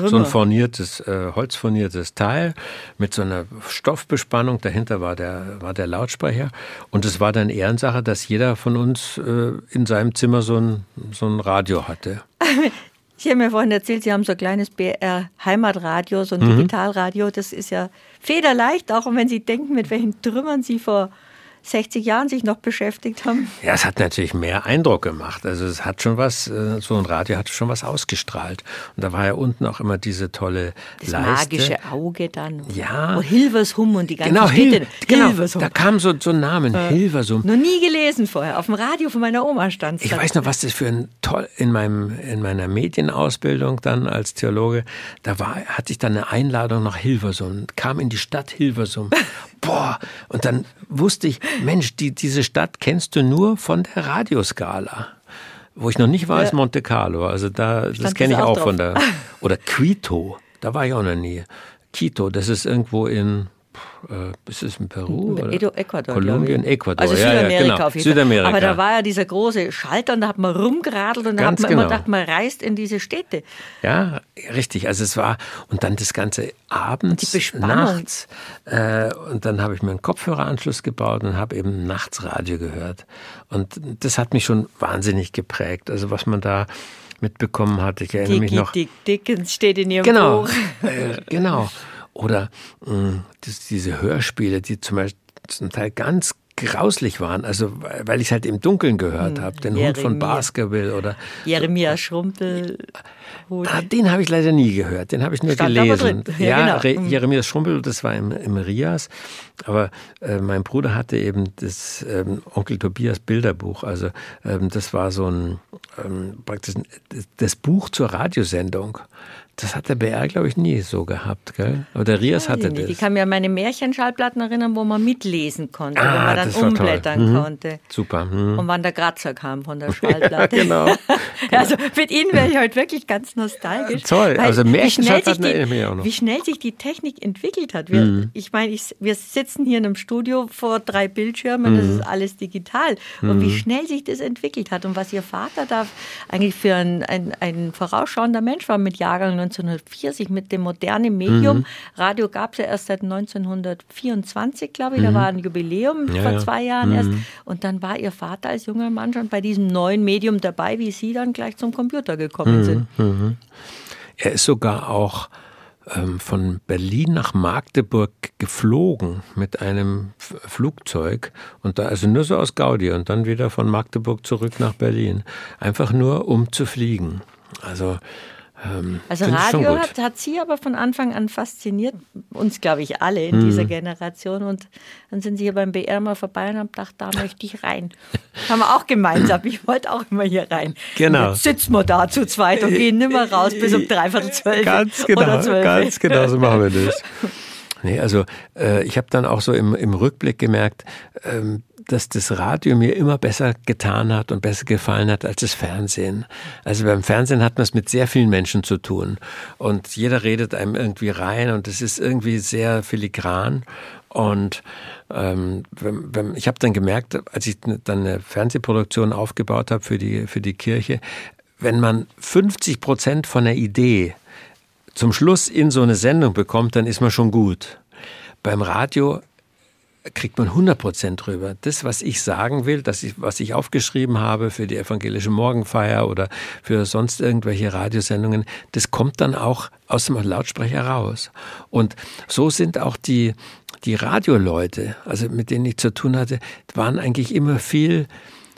C: holzfurniertes Teil mit so einer Stoffbespannung. Dahinter war der Lautsprecher. Und es war dann Ehrensache, dass jeder von uns in seinem Zimmer so ein Radio hatte.
B: Ich habe mir vorhin erzählt, Sie haben so ein kleines BR-Heimatradio, so ein Digitalradio. Das ist ja federleicht, auch wenn Sie denken, mit welchen Trümmern Sie vor 60 Jahren sich noch beschäftigt haben.
C: Ja, es hat natürlich mehr Eindruck gemacht. Also es hat schon was, so ein Radio hat schon was ausgestrahlt. Und da war ja unten auch immer diese tolle
B: das
C: Leiste.
B: Das magische Auge dann.
C: Ja.
B: Und Hilversum und die ganzen
C: Städte. Genau,
B: Hilversum.
C: Da kam so ein Namen, Hilversum.
B: Noch nie gelesen vorher. Auf dem Radio von meiner Oma stand es.
C: Ich weiß noch, was das für ein toll, in meiner Medienausbildung dann als Theologe, hatte ich dann eine Einladung nach Hilversum, kam in die Stadt Hilversum. Boah, und dann wusste ich, Mensch, diese Stadt kennst du nur von der Radioskala. Wo ich noch nicht war, ist Monte Carlo. Also das kenne ich auch von der. Oder Quito, da war ich auch noch nie. Quito, das ist irgendwo in Peru? Oder?
B: Ecuador.
C: Kolumbien, Ecuador.
B: Also Südamerika
C: genau.
B: auf jeden Fall.
C: Südamerika.
B: Aber da war ja dieser große Schalter und da hat man rumgeradelt und da hat man immer gedacht, man reist in diese Städte.
C: Ja, richtig. Also es war, und dann das Ganze abends, nachts. Und dann habe ich mir einen Kopfhöreranschluss gebaut und habe eben nachts Radio gehört. Und das hat mich schon wahnsinnig geprägt. Also was man da mitbekommen hat, ich erinnere mich noch.
B: Dickens steht in Ihrem Buch.
C: Genau. Oder diese Hörspiele, die zum Teil ganz grauslich waren, also weil ich es halt im Dunkeln gehört habe, den Hund von Baskerville oder
B: Jeremia Schrumpel.
C: Den habe ich leider nie gehört, den habe ich nur gelesen.
B: Ja, genau.
C: Jeremia Schrumpel, das war im Rias, aber mein Bruder hatte eben das Onkel Tobias Bilderbuch, also das war so ein praktisch das Buch zur Radiosendung. Das hat der BR, glaube ich, nie so gehabt, gell? Aber der Rias hatte das.
B: Ich kann mir an meine Märchenschallplatten erinnern, wo man mitlesen konnte, wo man dann umblättern konnte.
C: Super.
B: Und wann der Kratzer kam von der Schallplatte.
C: Ja, genau.
B: Also mit Ihnen wäre ich heute wirklich ganz nostalgisch.
C: Toll, also Märchenschallplatten erinnere ich mich auch noch.
B: Wie schnell sich die Technik entwickelt hat. Ich meine, wir sitzen hier in einem Studio vor 3 Bildschirmen, das ist alles digital. Und wie schnell sich das entwickelt hat und was Ihr Vater da eigentlich für ein vorausschauender Mensch war mit Jahrgang 1940 mit dem modernen Medium. Radio gab es ja erst seit 1924, glaube ich. Da war ein Jubiläum vor 2 Jahren erst. Und dann war Ihr Vater als junger Mann schon bei diesem neuen Medium dabei, wie Sie dann gleich zum Computer gekommen sind.
C: Er ist sogar auch von Berlin nach Magdeburg geflogen mit einem Flugzeug und da also nur so aus Gaudi und dann wieder von Magdeburg zurück nach Berlin. Einfach nur, um zu fliegen. Also
B: Radio hat Sie aber von Anfang an fasziniert, uns glaube ich alle in dieser Generation und dann sind Sie hier beim BR mal vorbei und haben gedacht, da möchte ich rein. Haben wir auch gemeinsam, ich wollte auch immer hier rein.
C: Genau.
B: Und jetzt sitzen wir da zu zweit und gehen nimmer raus bis um 11:45.
C: Ganz genau, so machen wir das. Nee, also ich habe dann auch so im Rückblick gemerkt, dass das Radio mir immer besser getan hat und besser gefallen hat als das Fernsehen. Also beim Fernsehen hat man es mit sehr vielen Menschen zu tun und jeder redet einem irgendwie rein und es ist irgendwie sehr filigran und ich habe dann gemerkt, als ich dann eine Fernsehproduktion aufgebaut habe für die Kirche, wenn man 50% von der Idee zum Schluss in so eine Sendung bekommt, dann ist man schon gut. Beim Radio kriegt man 100% drüber. Das, was ich sagen will, was ich aufgeschrieben habe für die evangelische Morgenfeier oder für sonst irgendwelche Radiosendungen, das kommt dann auch aus dem Lautsprecher raus. Und so sind auch die Radioleute, also mit denen ich zu tun hatte, waren eigentlich immer viel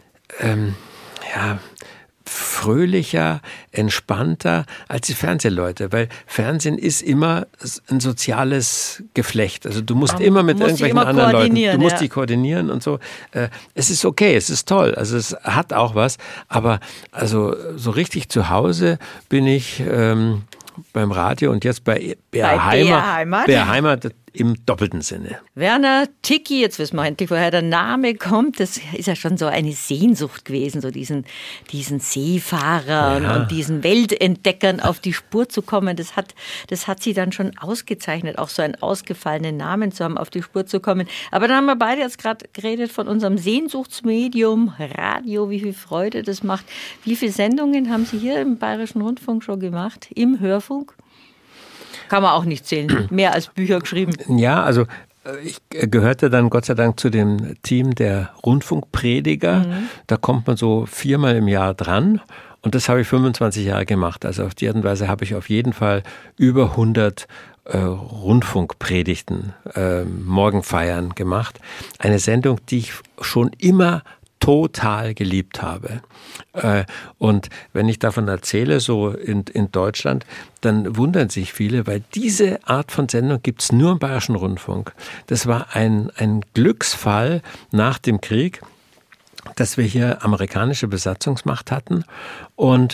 C: fröhlicher, entspannter als die Fernsehleute, weil Fernsehen ist immer ein soziales Geflecht. Also du musst immer mit irgendwelchen anderen Leuten, du musst dich koordinieren und so. Es ist okay, es ist toll, also es hat auch was, aber also so richtig zu Hause bin ich beim Radio und jetzt bei BR Heimat im doppelten Sinne.
B: Werner Ticki, jetzt wissen wir endlich, woher der Name kommt. Das ist ja schon so eine Sehnsucht gewesen, so diesen Seefahrern und diesen Weltentdeckern auf die Spur zu kommen. Das hat sie dann schon ausgezeichnet, auch so einen ausgefallenen Namen zu haben, auf die Spur zu kommen. Aber dann haben wir beide jetzt gerade geredet von unserem Sehnsuchtsmedium Radio, wie viel Freude das macht. Wie viele Sendungen haben Sie hier im Bayerischen Rundfunk schon gemacht, im Hörfunk? Kann man auch nicht zählen, mehr als Bücher geschrieben.
C: Ja, also ich gehörte dann Gott sei Dank zu dem Team der Rundfunkprediger. Da kommt man so 4-mal im Jahr dran und das habe ich 25 Jahre gemacht. Also auf die Art und Weise habe ich auf jeden Fall über 100 Rundfunkpredigten, Morgenfeiern gemacht. Eine Sendung, die ich schon immer total geliebt habe. Und wenn ich davon erzähle, so in Deutschland, dann wundern sich viele, weil diese Art von Sendung gibt es nur im Bayerischen Rundfunk. Das war ein Glücksfall nach dem Krieg, dass wir hier amerikanische Besatzungsmacht hatten und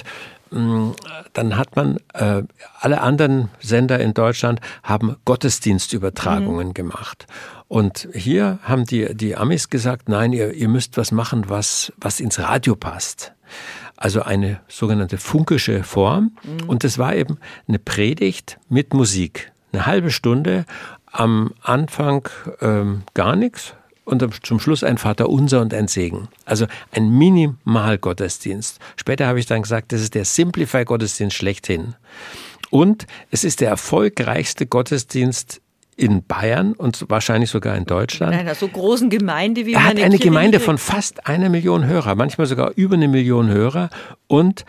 C: dann hat man, alle anderen Sender in Deutschland haben Gottesdienstübertragungen gemacht. Und hier haben die Amis gesagt, nein, ihr müsst was machen, was ins Radio passt. Also eine sogenannte funkische Form. Und das war eben eine Predigt mit Musik. Eine halbe Stunde, am Anfang gar nichts. Und zum Schluss ein Vaterunser und ein Segen. Also ein Minimalgottesdienst. Später habe ich dann gesagt, das ist der Simplify-Gottesdienst schlechthin. Und es ist der erfolgreichste Gottesdienst in Bayern und wahrscheinlich sogar in Deutschland.
B: In einer so großen Gemeinde wie
C: er hat eine Gemeinde von fast 1 Million Hörer, manchmal sogar über 1 Million Hörer. Und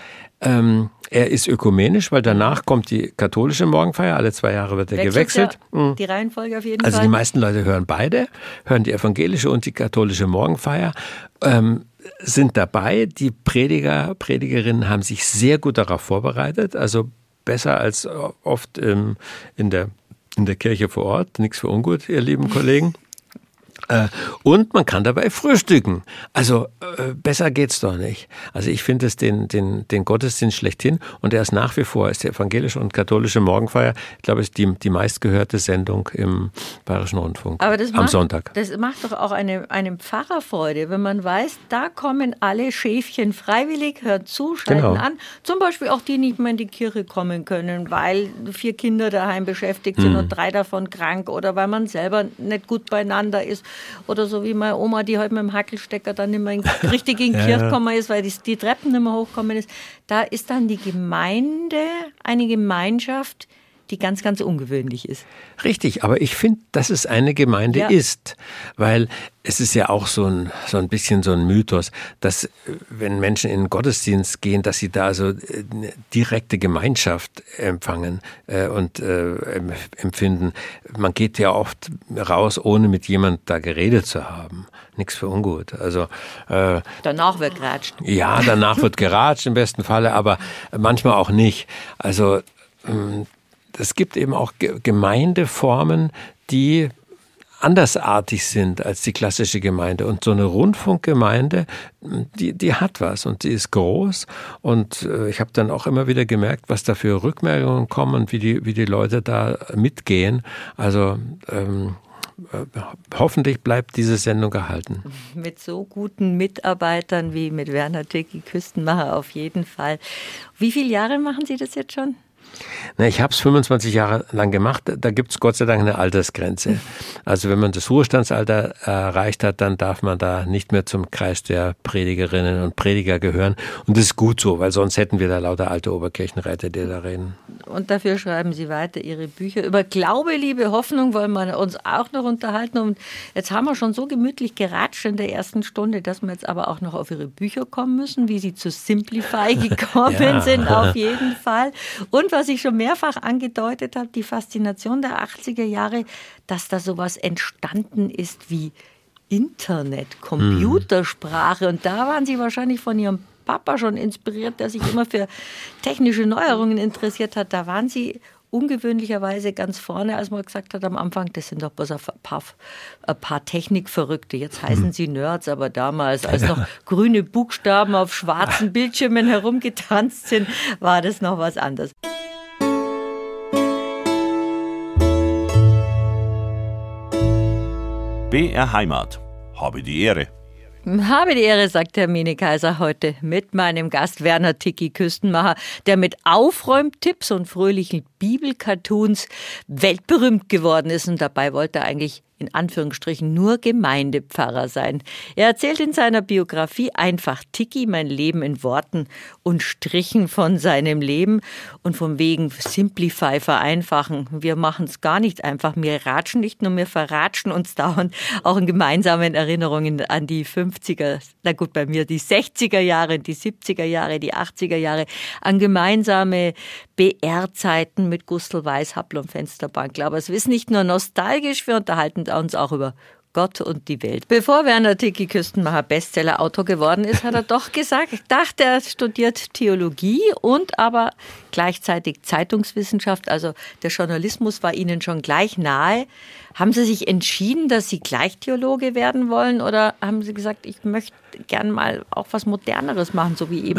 C: er ist ökumenisch, weil danach kommt die katholische Morgenfeier, alle 2 Jahre wird er gewechselt.
B: Ja, die Reihenfolge auf jeden Fall.
C: Also die meisten Leute hören beide, hören die evangelische und die katholische Morgenfeier, sind dabei. Die Predigerinnen haben sich sehr gut darauf vorbereitet, also besser als oft in der Kirche vor Ort. Nichts für ungut, ihr lieben Kollegen. Und man kann dabei frühstücken. Also besser geht's doch nicht. Also ich finde es den Gottesdienst schlechthin und er ist nach wie vor, ist die evangelische und katholische Morgenfeier, ich glaube, ist die meistgehörte Sendung im Bayerischen Rundfunk am Sonntag.
B: Das macht doch auch einem Pfarrer Freude, wenn man weiß, da kommen alle Schäfchen freiwillig, hören zu, schalten an. Zum Beispiel auch die nicht mehr in die Kirche kommen können, weil 4 Kinder daheim beschäftigt sind und 3 davon krank oder weil man selber nicht gut beieinander ist. Oder so wie meine Oma, die heute mit dem Hackelstecker dann nicht mehr richtig in die Kirche gekommen ist, weil die Treppen nicht mehr hochkommen ist. Da ist dann die Gemeinde eine Gemeinschaft, die ganz, ganz ungewöhnlich ist.
C: Richtig, aber ich finde, dass es eine Gemeinde ist, weil es ist ja auch so ein bisschen so ein Mythos, dass wenn Menschen in den Gottesdienst gehen, dass sie da so eine direkte Gemeinschaft empfangen und empfinden. Man geht ja oft raus, ohne mit jemand da geredet zu haben. Nichts für ungut. Also
B: danach wird geratscht.
C: Ja, danach wird geratscht im besten Falle, aber manchmal auch nicht. Also es gibt eben auch Gemeindeformen, die andersartig sind als die klassische Gemeinde. Und so eine Rundfunkgemeinde, die hat was und die ist groß. Und ich habe dann auch immer wieder gemerkt, was da für Rückmeldungen kommen und wie die Leute da mitgehen. Also hoffentlich bleibt diese Sendung erhalten.
B: Mit so guten Mitarbeitern wie mit Werner Ticki, Küstenmacher auf jeden Fall. Wie viele Jahre machen Sie das jetzt schon?
C: Na, ich habe es 25 Jahre lang gemacht. Da gibt es Gott sei Dank eine Altersgrenze. Also wenn man das Ruhestandsalter erreicht hat, dann darf man da nicht mehr zum Kreis der Predigerinnen und Prediger gehören. Und das ist gut so, weil sonst hätten wir da lauter alte Oberkirchenräte, die da reden.
B: Und dafür schreiben Sie weiter Ihre Bücher. Über Glaube, Liebe, Hoffnung wollen wir uns auch noch unterhalten. Und jetzt haben wir schon so gemütlich geratscht in der ersten Stunde, dass wir jetzt aber auch noch auf Ihre Bücher kommen müssen, wie Sie zu Simplify gekommen sind, auf jeden Fall. Und was ich schon mehrfach angedeutet habe, die Faszination der 80er Jahre, dass da sowas entstanden ist wie Internet, Computersprache. Und da waren Sie wahrscheinlich von Ihrem Papa schon inspiriert, der sich immer für technische Neuerungen interessiert hat. Da waren Sie ungewöhnlicherweise ganz vorne, als man gesagt hat am Anfang, das sind doch bloß ein paar Technikverrückte. Jetzt heißen sie Nerds, aber damals, als noch grüne Buchstaben auf schwarzen Bildschirmen herumgetanzt sind, war das noch was anderes.
A: BR Heimat. Habe die Ehre.
B: Habe die Ehre, sagt Hermine Kaiser heute mit meinem Gast Werner Tiki Küstenmacher, der mit Aufräumtipps und fröhlichen Bibelcartoons weltberühmt geworden ist. Und dabei wollte er eigentlich in Anführungsstrichen nur Gemeindepfarrer sein. Er erzählt in seiner Biografie einfach Tiki, mein Leben in Worten und Strichen von seinem Leben und vom wegen Simplify, vereinfachen. Wir machen es gar nicht einfach. Wir ratschen nicht nur, wir verratschen uns dauernd auch in gemeinsamen Erinnerungen an die 50er, na gut, bei mir die 60er Jahre, die 70er Jahre, die 80er Jahre, an gemeinsame BR-Zeiten mit Gustl Weiß, Happel und Fensterbank. Aber es ist nicht nur nostalgisch, wir unterhalten uns auch über Gott und die Welt. Bevor Werner Tiki Küstenmacher Bestseller-Autor geworden ist, hat er doch gesagt, ich dachte, er studiert Theologie und aber gleichzeitig Zeitungswissenschaft, also der Journalismus war Ihnen schon gleich nahe. Haben Sie sich entschieden, dass Sie gleich Theologe werden wollen oder haben Sie gesagt, ich möchte gern mal auch was Moderneres machen, so wie eben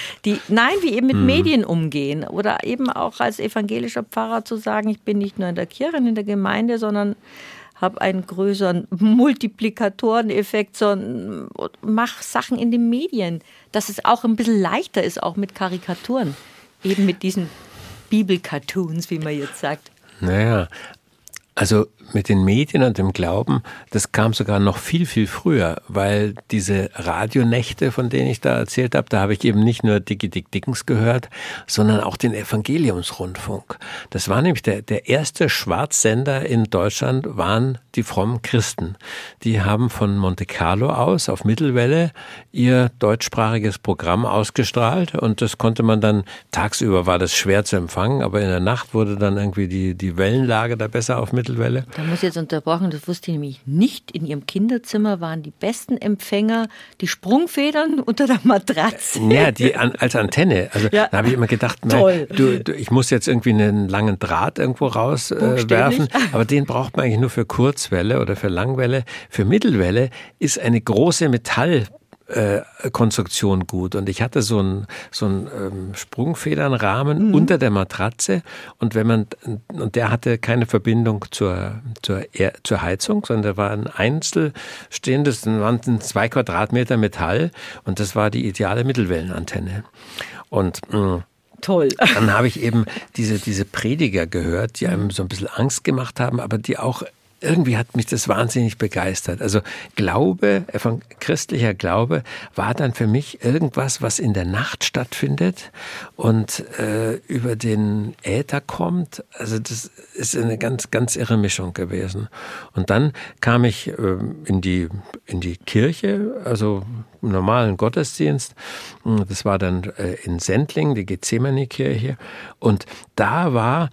B: wie eben mit Medien umgehen oder eben auch als evangelischer Pfarrer zu sagen, ich bin nicht nur in der Kirche, in der Gemeinde, sondern habe einen größeren Multiplikatoreneffekt, sondern mach Sachen in den Medien, dass es auch ein bisschen leichter ist, auch mit Karikaturen, eben mit diesen Bibelcartoons, wie man jetzt sagt.
C: Naja, also mit den Medien und dem Glauben, das kam sogar noch viel, viel früher, weil diese Radionächte, von denen ich da erzählt habe, da habe ich eben nicht nur Dickie Dick Dickens gehört, sondern auch den Evangeliumsrundfunk. Das war nämlich der erste Schwarzsender in Deutschland, waren die frommen Christen. Die haben von Monte Carlo aus auf Mittelwelle ihr deutschsprachiges Programm ausgestrahlt und das konnte man dann, tagsüber war das schwer zu empfangen, aber in der Nacht wurde dann irgendwie die Wellenlage da besser auf Mittelwelle.
B: Da muss ich jetzt unterbrochen, das wusste ich nämlich nicht. In Ihrem Kinderzimmer waren die besten Empfänger die Sprungfedern unter der Matratze.
C: Ja, als Antenne. Also ja. Da habe ich immer gedacht, ich muss jetzt irgendwie einen langen Draht irgendwo rauswerfen. Aber den braucht man eigentlich nur für Kurzwelle oder für Langwelle. Für Mittelwelle ist eine große Metallkonstruktion gut. Und ich hatte so einen Sprungfedernrahmen unter der Matratze und der hatte keine Verbindung zur Heizung, sondern da war ein einzelstehendes, waren 2 Quadratmeter Metall und das war die ideale Mittelwellenantenne. Und
B: toll.
C: Dann habe ich eben diese Prediger gehört, die einem so ein bisschen Angst gemacht haben, aber die auch irgendwie hat mich das wahnsinnig begeistert. Also christlicher Glaube war dann für mich irgendwas, was in der Nacht stattfindet und über den Äther kommt. Also das ist eine ganz, ganz irre Mischung gewesen. Und dann kam ich in die Kirche, also im normalen Gottesdienst. Das war dann in Sendling, die Gethsemane-Kirche. Und da war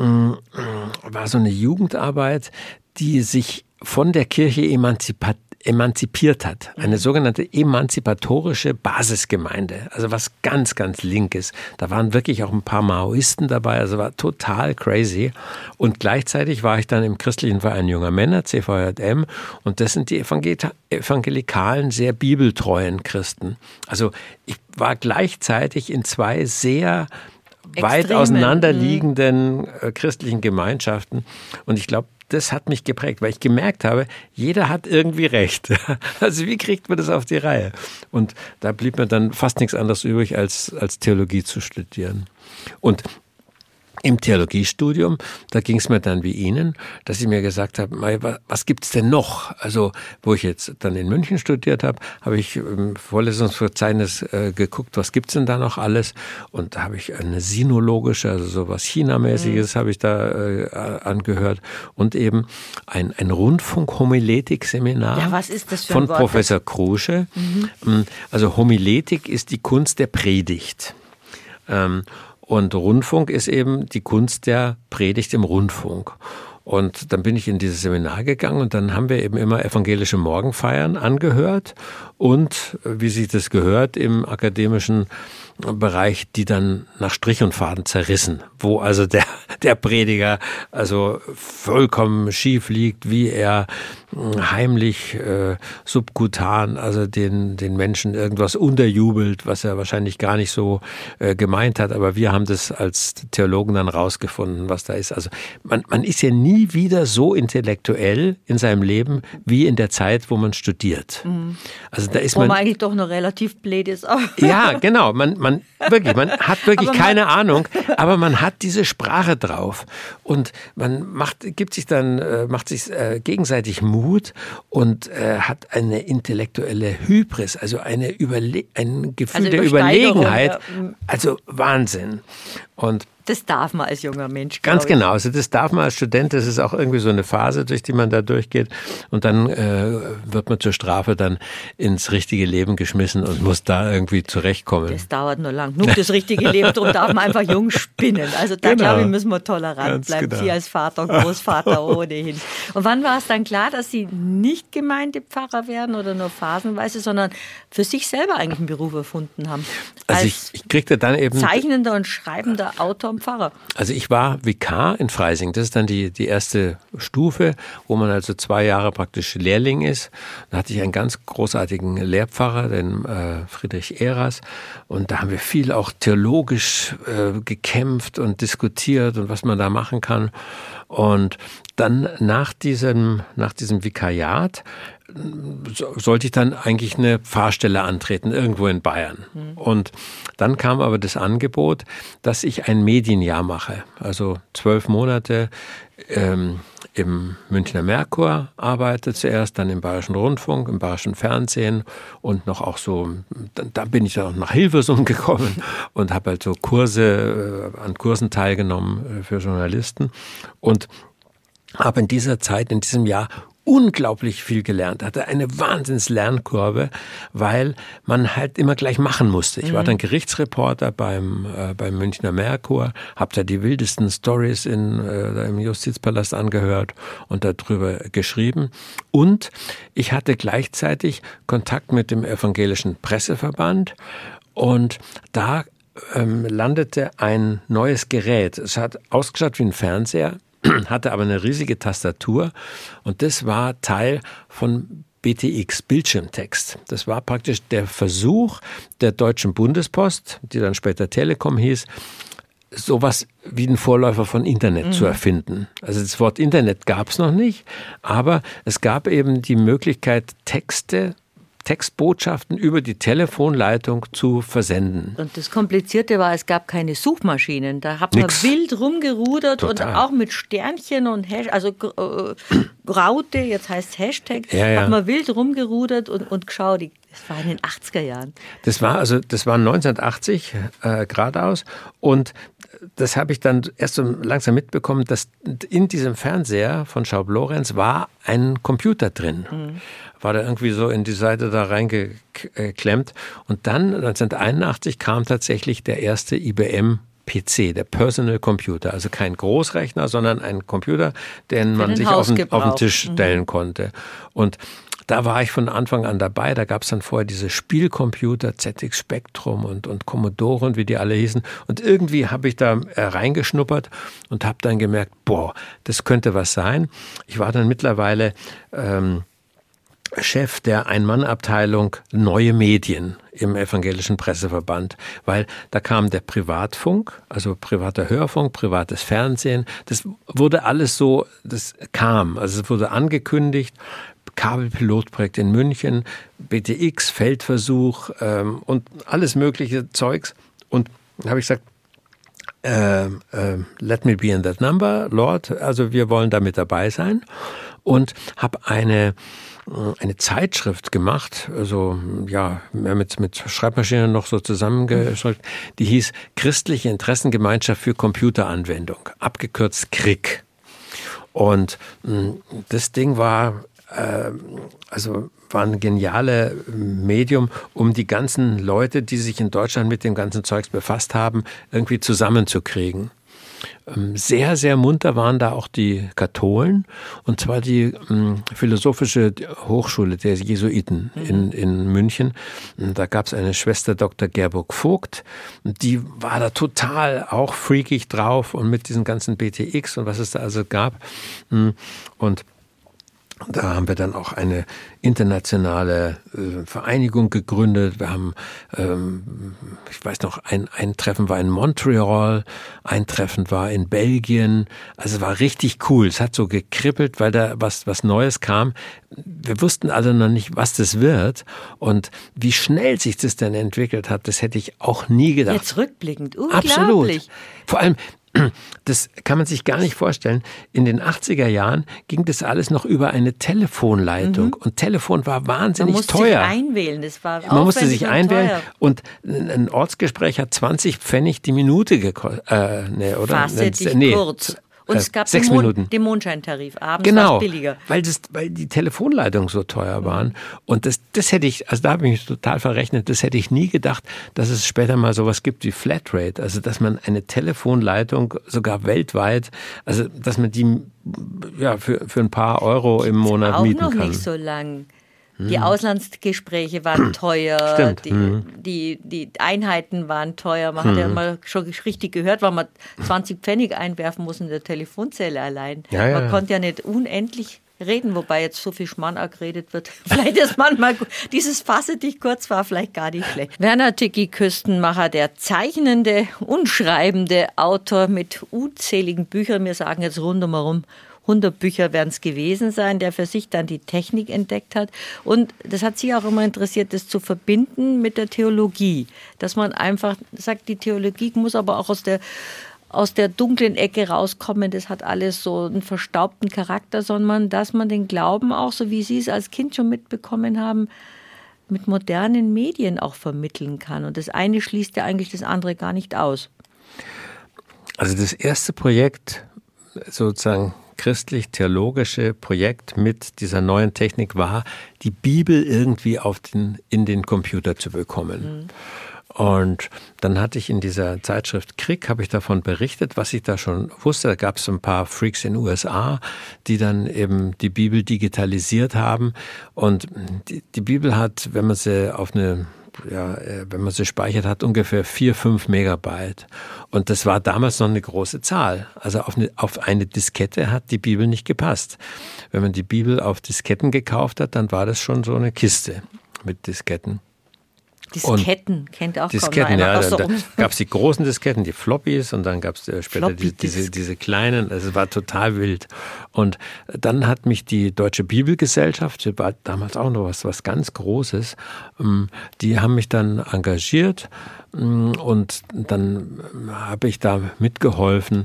C: so eine Jugendarbeit, die sich von der Kirche emanzipiert hat. Eine sogenannte emanzipatorische Basisgemeinde. Also was ganz, ganz Linkes. Da waren wirklich auch ein paar Maoisten dabei. Also war total crazy. Und gleichzeitig war ich dann im christlichen Verein junger Männer, CVJM. Und das sind die evangelikalen, sehr bibeltreuen Christen. Also ich war gleichzeitig in 2 sehr weit auseinanderliegenden christlichen Gemeinschaften. Und ich glaube, das hat mich geprägt, weil ich gemerkt habe, jeder hat irgendwie recht. Also wie kriegt man das auf die Reihe? Und da blieb mir dann fast nichts anderes übrig, als Theologie zu studieren. Und im Theologiestudium, da ging es mir dann wie Ihnen, dass ich mir gesagt habe, was gibt's denn noch? Also, wo ich jetzt dann in München studiert habe, habe ich im Vorlesungsverzeichnis geguckt, was gibt's denn da noch alles? Und da habe ich eine sinologische, also sowas China-mäßiges habe ich da angehört und eben ein Rundfunk-Homiletik-Seminar
B: was ist das für
C: von
B: ein Wort?
C: Professor Krusche. Also Homiletik ist die Kunst der Predigt. Und Rundfunk ist eben die Kunst der Predigt im Rundfunk. Und dann bin ich in dieses Seminar gegangen und dann haben wir eben immer evangelische Morgenfeiern angehört. und, wie sich das gehört, im akademischen Bereich, die dann nach Strich und Faden zerrissen, wo also der Prediger also vollkommen schief liegt, wie er heimlich subkutan also den Menschen irgendwas unterjubelt, was er wahrscheinlich gar nicht so gemeint hat, aber wir haben das als Theologen dann rausgefunden, was da ist. Also man ist ja nie wieder so intellektuell in seinem Leben wie in der Zeit, wo man studiert. Also da ist
B: wo man eigentlich doch noch relativ blöd ist.
C: Ja, genau. Man hat wirklich keine Ahnung, aber man hat diese Sprache drauf und man macht sich gegenseitig Mut und hat eine intellektuelle Hybris, also ein Gefühl der Überlegenheit. Ja. Also Wahnsinn. Und
B: das darf man als junger Mensch.
C: Ganz genau, also das darf man als Student, das ist auch irgendwie so eine Phase, durch die man da durchgeht und dann wird man zur Strafe dann ins richtige Leben geschmissen und muss da irgendwie zurechtkommen.
B: Das dauert nur lang genug, das richtige Leben, darum darf man einfach jung spinnen. Also da glaube ich, müssen wir tolerant bleiben, Sie als Vater und Großvater ohnehin. Und wann war es dann klar, dass Sie nicht Gemeindepfarrer werden oder nur phasenweise, sondern für sich selber eigentlich einen Beruf erfunden haben?
C: Also ich kriegte dann eben
B: zeichnender und schreibender Autor und Pfarrer.
C: Also ich war Vikar in Freising. Das ist dann die erste Stufe, wo man also 2 Jahre praktisch Lehrling ist. Da hatte ich einen ganz großartigen Lehrpfarrer, den Friedrich Ehrers. Und da haben wir viel auch theologisch gekämpft und diskutiert und was man da machen kann. Und dann nach diesem Vikariat sollte ich dann eigentlich eine Pfarrstelle antreten, irgendwo in Bayern. Und dann kam aber das Angebot, dass ich ein Medienjahr mache. Also 12 Monate im Münchner Merkur arbeite zuerst, dann im Bayerischen Rundfunk, im Bayerischen Fernsehen und noch auch so, da bin ich dann auch nach Hilversum gekommen und habe halt so an Kursen teilgenommen für Journalisten und habe in dieser Zeit, in diesem Jahr unglaublich viel gelernt, hatte eine Wahnsinns-Lernkurve, weil man halt immer gleich machen musste. Ich war dann Gerichtsreporter beim Münchner Merkur, habe da die wildesten Stories im Justizpalast angehört und darüber geschrieben. Und ich hatte gleichzeitig Kontakt mit dem Evangelischen Presseverband und da landete ein neues Gerät. Es hat ausgeschaut wie ein Fernseher, hatte aber eine riesige Tastatur und das war Teil von BTX, Bildschirmtext. Das war praktisch der Versuch der Deutschen Bundespost, die dann später Telekom hieß, sowas wie den Vorläufer von Internet zu erfinden. Also das Wort Internet gab es noch nicht, aber es gab eben die Möglichkeit, Textbotschaften über die Telefonleitung zu versenden.
B: Und das Komplizierte war, es gab keine Suchmaschinen. Da hat man wild rumgerudert. Total. Und auch mit Sternchen und also Raute, jetzt heißt Hashtag, hat man wild rumgerudert und geschaut. Das war in den 80er Jahren.
C: Das war 1980 geradeaus und das habe ich dann erst so langsam mitbekommen, dass in diesem Fernseher von Schaub-Lorenz war ein Computer drin. War da irgendwie so in die Seite da reingeklemmt. Und dann 1981 kam tatsächlich der erste IBM PC, der Personal Computer. Also kein Großrechner, sondern ein Computer, den man sich auf den Tisch stellen konnte. Und da war ich von Anfang an dabei. Da gab es dann vorher diese Spielcomputer, ZX Spectrum und Commodore und wie die alle hießen. Und irgendwie habe ich da reingeschnuppert und habe dann gemerkt, das könnte was sein. Ich war dann mittlerweile Chef der Ein-Mann-Abteilung Neue Medien im Evangelischen Presseverband, weil da kam der Privatfunk, also privater Hörfunk, privates Fernsehen. Das wurde alles so, das kam, also es wurde angekündigt. Kabelpilotprojekt in München, BTX, Feldversuch und alles mögliche Zeugs. Und da habe ich gesagt, let me be in that number, Lord. Also wir wollen da mit dabei sein. Und habe eine Zeitschrift gemacht, also ja, mit Schreibmaschinen noch so zusammengeschrieben, die hieß Christliche Interessengemeinschaft für Computeranwendung, abgekürzt KRIG. Und das Ding war ein geniales Medium, um die ganzen Leute, die sich in Deutschland mit dem ganzen Zeugs befasst haben, irgendwie zusammenzukriegen. Sehr, sehr munter waren da auch die Katholen, und zwar die Philosophische Hochschule der Jesuiten in München. Da gab es eine Schwester Dr. Gerburg Vogt, die war da total auch freakig drauf und mit diesen ganzen BTX und was es da also gab. Und da haben wir dann auch eine internationale Vereinigung gegründet. Wir haben, ich weiß noch, ein Treffen war in Montreal, ein Treffen war in Belgien. Also es war richtig cool. Es hat so gekribbelt, weil da was Neues kam. Wir wussten alle noch nicht, was das wird und wie schnell sich das dann entwickelt hat. Das hätte ich auch nie gedacht.
B: Jetzt rückblickend, unglaublich.
C: Absolut. Vor allem, das kann man sich gar nicht vorstellen. In den 80er Jahren ging das alles noch über eine Telefonleitung. Und Telefon war wahnsinnig teuer.
B: Man musste sich einwählen. Das war
C: Man musste sich einwählen.
B: Teuer.
C: Und ein Ortsgespräch hat 20 Pfennig die Minute gekostet. Oder?
B: Kurz. Und es gab
C: 6 Minuten.
B: Den Mondscheintarif. Abends war es billiger.
C: Weil die Telefonleitungen so teuer waren. Und das hätte ich, also da habe ich mich total verrechnet, das hätte ich nie gedacht, dass es später mal sowas gibt wie Flatrate. Also dass man eine Telefonleitung sogar weltweit, also dass man die für ein paar Euro im Monat mieten kann.
B: Auch noch nicht so lang. Die Auslandsgespräche waren teuer,
C: Stimmt.
B: Die Einheiten waren teuer. Man hat ja mal schon richtig gehört, weil man 20 Pfennig einwerfen muss in der Telefonzelle allein. Man konnte ja nicht unendlich reden, wobei jetzt so viel Schmarrn auch geredet wird. Vielleicht ist manchmal dieses Fasse dich kurz war vielleicht gar nicht schlecht. Werner Tiki Küstenmacher, der zeichnende und schreibende Autor mit unzähligen Büchern, wir sagen jetzt rundum 100 Bücher werden es gewesen sein, der für sich dann die Technik entdeckt hat. Und das hat Sie auch immer interessiert, das zu verbinden mit der Theologie. Dass man einfach sagt, die Theologie muss aber auch aus der dunklen Ecke rauskommen. Das hat alles so einen verstaubten Charakter, sondern dass man den Glauben auch, so wie Sie es als Kind schon mitbekommen haben, mit modernen Medien auch vermitteln kann. Und das eine schließt ja eigentlich das andere gar nicht aus.
C: Also das erste Projekt, sozusagen christlich-theologische Projekt mit dieser neuen Technik war, die Bibel irgendwie in den Computer zu bekommen. Und dann hatte ich in dieser Zeitschrift Krieg, habe ich davon berichtet, was ich da schon wusste. Da gab es ein paar Freaks in den USA, die dann eben die Bibel digitalisiert haben. Und die Bibel hat, wenn man sie wenn man sie speichert, hat ungefähr 4-5 Megabyte. Und das war damals noch eine große Zahl. Also auf eine Diskette hat die Bibel nicht gepasst. Wenn man die Bibel auf Disketten gekauft hat, dann war das schon so eine Kiste mit Disketten.
B: Disketten kennt auch
C: Disketten,
B: kaum einer.
C: Da gab es die großen Disketten, die Floppies, und dann gab es später diese kleinen. Es war total wild. Und dann hat mich die Deutsche Bibelgesellschaft, die war damals auch noch was ganz Großes, die haben mich dann engagiert, und dann habe ich da mitgeholfen,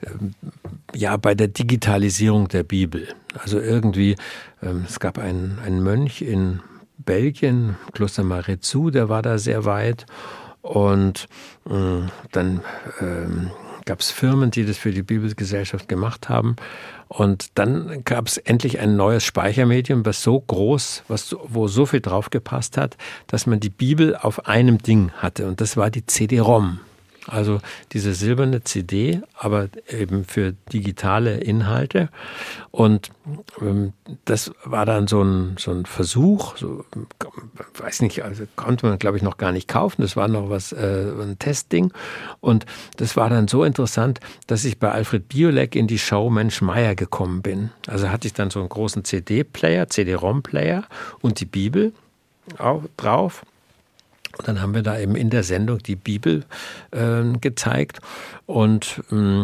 C: bei der Digitalisierung der Bibel. Also irgendwie, es gab einen Mönch in Belgien, Kloster Maredsous, der war da sehr weit, und dann gab es Firmen, die das für die Bibelgesellschaft gemacht haben, und dann gab es endlich ein neues Speichermedium, was so groß, wo so viel drauf gepasst hat, dass man die Bibel auf einem Ding hatte, und das war die CD-ROM. Also diese silberne CD, aber eben für digitale Inhalte. Und das war dann so ein Versuch, weiß nicht, also konnte man, glaube ich, noch gar nicht kaufen. Das war noch ein Testding. Und das war dann so interessant, dass ich bei Alfred Biolek in die Show Mensch Meier gekommen bin. Also hatte ich dann so einen großen CD-Player, CD-ROM-Player und die Bibel auch drauf. Und dann haben wir da eben in der Sendung die Bibel gezeigt, und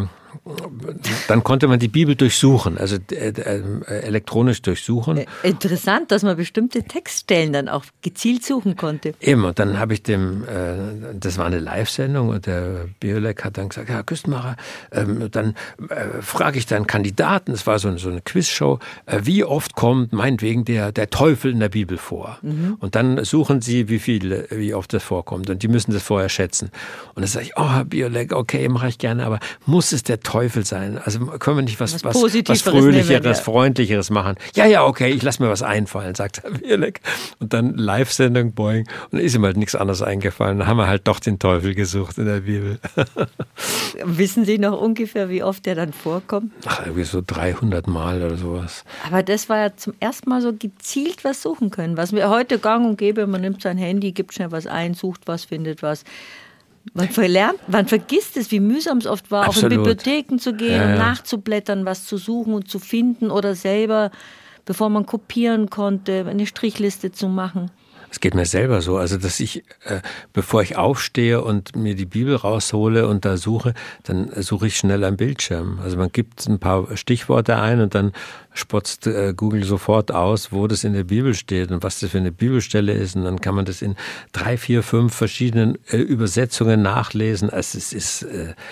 C: dann konnte man die Bibel durchsuchen, also elektronisch durchsuchen.
B: Interessant, dass man bestimmte Textstellen dann auch gezielt suchen konnte.
C: Eben, und dann habe ich das war eine Live-Sendung, und der Biolek hat dann gesagt, ja, Küstenmacher, dann frage ich dann Kandidaten, es war so eine Quizshow, wie oft kommt meinetwegen der Teufel in der Bibel vor? Und dann suchen sie, wie oft das vorkommt, und die müssen das vorher schätzen. Und dann sage ich, Herr Biolek, okay, mache ich gerne, aber muss es der der Teufel sein? Also können wir nicht was
B: Positiveres
C: Fröhlicheres,
B: nehmen, ja.
C: Freundlicheres machen? Ja, okay, ich lasse mir was einfallen, sagt Herr Wierleck. Und dann Live-Sendung, boing. Und dann ist ihm halt nichts anderes eingefallen. Dann haben wir halt doch den Teufel gesucht in der Bibel.
B: Wissen Sie noch ungefähr, wie oft der dann vorkommt?
C: Ach, irgendwie so 300 Mal oder sowas.
B: Aber das war ja zum ersten Mal so gezielt was suchen können. Was wir heute gang und gäbe, man nimmt sein Handy, gibt schnell was ein, sucht was, findet was. Man vergisst es, wie mühsam es oft war,
C: Absolut.
B: auch in Bibliotheken zu gehen und nachzublättern, was zu suchen und zu finden oder selber, bevor man kopieren konnte, eine Strichliste zu machen.
C: Es geht mir selber so, also dass ich, bevor ich aufstehe und mir die Bibel raushole und da suche, dann suche ich schnell am Bildschirm. Also man gibt ein paar Stichworte ein und dann spotzt Google sofort aus, wo das in der Bibel steht und was das für eine Bibelstelle ist. Und dann kann man das in 3, 4, 5 verschiedenen Übersetzungen nachlesen. Also es ist,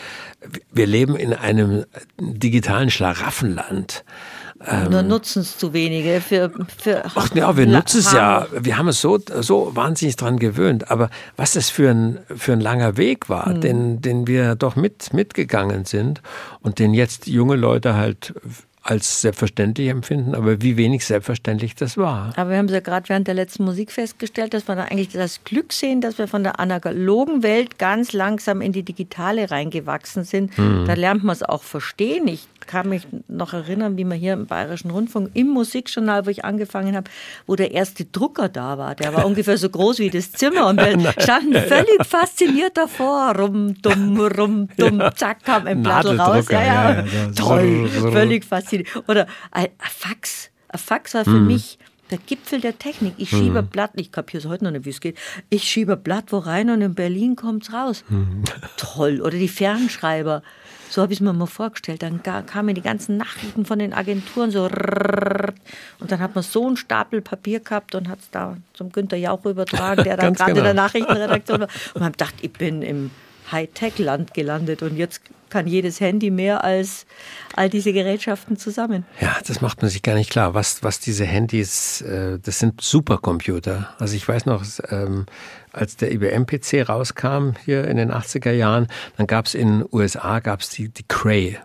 C: wir leben in einem digitalen Schlaraffenland.
B: Nur nutzen es zu wenige.
C: Ach ja, wir nutzen es ja. Wir haben es so wahnsinnig dran gewöhnt. Aber was das für ein langer Weg war, den wir doch mitgegangen sind und den jetzt junge Leute halt als selbstverständlich empfinden, aber wie wenig selbstverständlich das war.
B: Aber wir haben es ja gerade während der letzten Musik festgestellt, dass wir da eigentlich das Glück sehen, dass wir von der analogen Welt ganz langsam in die digitale reingewachsen sind. Da lernt man es auch verstehen. Ich kann mich noch erinnern, wie man hier im Bayerischen Rundfunk im Musikjournal, wo ich angefangen habe, wo der erste Drucker da war. Der war ungefähr so groß wie das Zimmer und wir standen völlig fasziniert davor. Rum, dumm, zack, kam ein Blattl raus. Ja. Toll, völlig faszinierend. Oder ein Fax. Ein Fax war für mich der Gipfel der Technik. Ich schiebe ein Blatt, ich kapiere es heute noch nicht, wie es geht. Ich schiebe ein Blatt wo rein und in Berlin kommt es raus. Toll. Oder die Fernschreiber. So habe ich es mir mal vorgestellt. Dann kamen die ganzen Nachrichten von den Agenturen so. Und dann hat man so einen Stapel Papier gehabt und hat es da zum Günther Jauch übertragen, der dann gerade in der Nachrichtenredaktion war. Und man hat gedacht, ich bin im Hightech-Land gelandet und jetzt kann jedes Handy mehr als all diese Gerätschaften zusammen.
C: Ja, das macht man sich gar nicht klar, was diese Handys, das sind Supercomputer. Also ich weiß noch, als der IBM-PC rauskam hier in den 80er Jahren, dann gab es in den USA die Cray,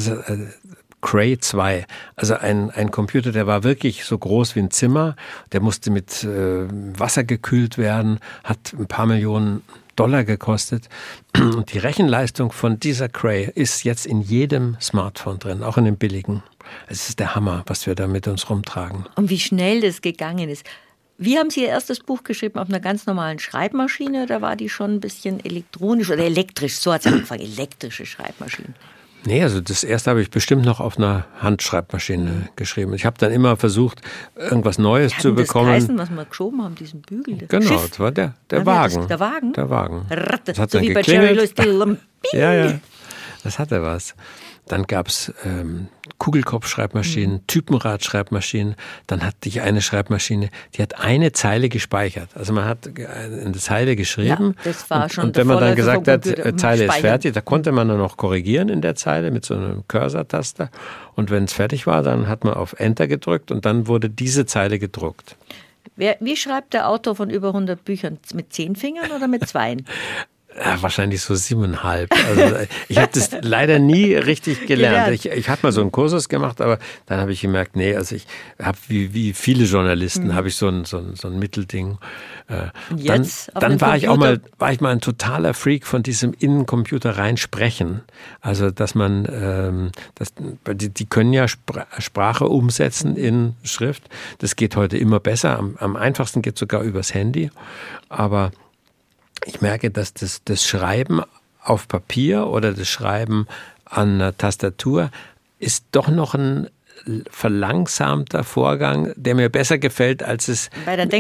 C: Cray 2, also ein Computer, der war wirklich so groß wie ein Zimmer, der musste mit Wasser gekühlt werden, hat ein paar Millionen $, gekostet. Und die Rechenleistung von dieser Cray ist jetzt in jedem Smartphone drin, auch in den billigen. Es ist der Hammer, was wir da mit uns rumtragen.
B: Und wie schnell das gegangen ist. Wie haben Sie Ihr erstes Buch geschrieben? Auf einer ganz normalen Schreibmaschine oder war die schon ein bisschen elektronisch oder elektrisch? So hat es angefangen, elektrische Schreibmaschinen.
C: Nee, also das erste habe ich bestimmt noch auf einer Handschreibmaschine geschrieben. Ich habe dann immer versucht, irgendwas Neues zu bekommen.
B: Das Kreisen, was wir geschoben haben, diesen Bügel.
C: Genau,
B: Schiff.
C: das war der Wagen.
B: Der Wagen?
C: Der Wagen. Das hat
B: so
C: dann
B: wie bei Jerry
C: geklingelt.
B: Lewis.
C: Ja, das hatte was. Dann gab es Kugelkopfschreibmaschinen, Typenrad-Schreibmaschinen. Dann hatte ich eine Schreibmaschine, die hat eine Zeile gespeichert. Also man hat eine Zeile geschrieben.
B: Ja, das war schon
C: und wenn man dann
B: Vorläufer
C: gesagt
B: vom
C: hat,
B: Computer.
C: Zeile ist
B: Speichern.
C: fertig, da konnte man dann noch korrigieren in der Zeile mit so einem Cursor-Taster. Und wenn es fertig war, dann hat man auf Enter gedrückt und dann wurde diese Zeile gedruckt.
B: Wie schreibt der Autor von über 100 Büchern? Mit 10 Fingern oder mit 2?
C: Ja, wahrscheinlich so 7,5. Also ich habe das leider nie richtig gelernt. Ich habe mal so einen Kursus gemacht, aber dann habe ich gemerkt, nee, also ich habe wie viele Journalisten habe ich so ein Mittelding. Dann war ich mal ein totaler Freak von diesem in den Computer reinsprechen. Also dass man, die können ja Sprache umsetzen in Schrift. Das geht heute immer besser. Am einfachsten geht es sogar übers Handy. Aber ich merke, dass das Schreiben auf Papier oder das Schreiben an einer Tastatur ist doch noch ein verlangsamter Vorgang, der mir besser gefällt, als es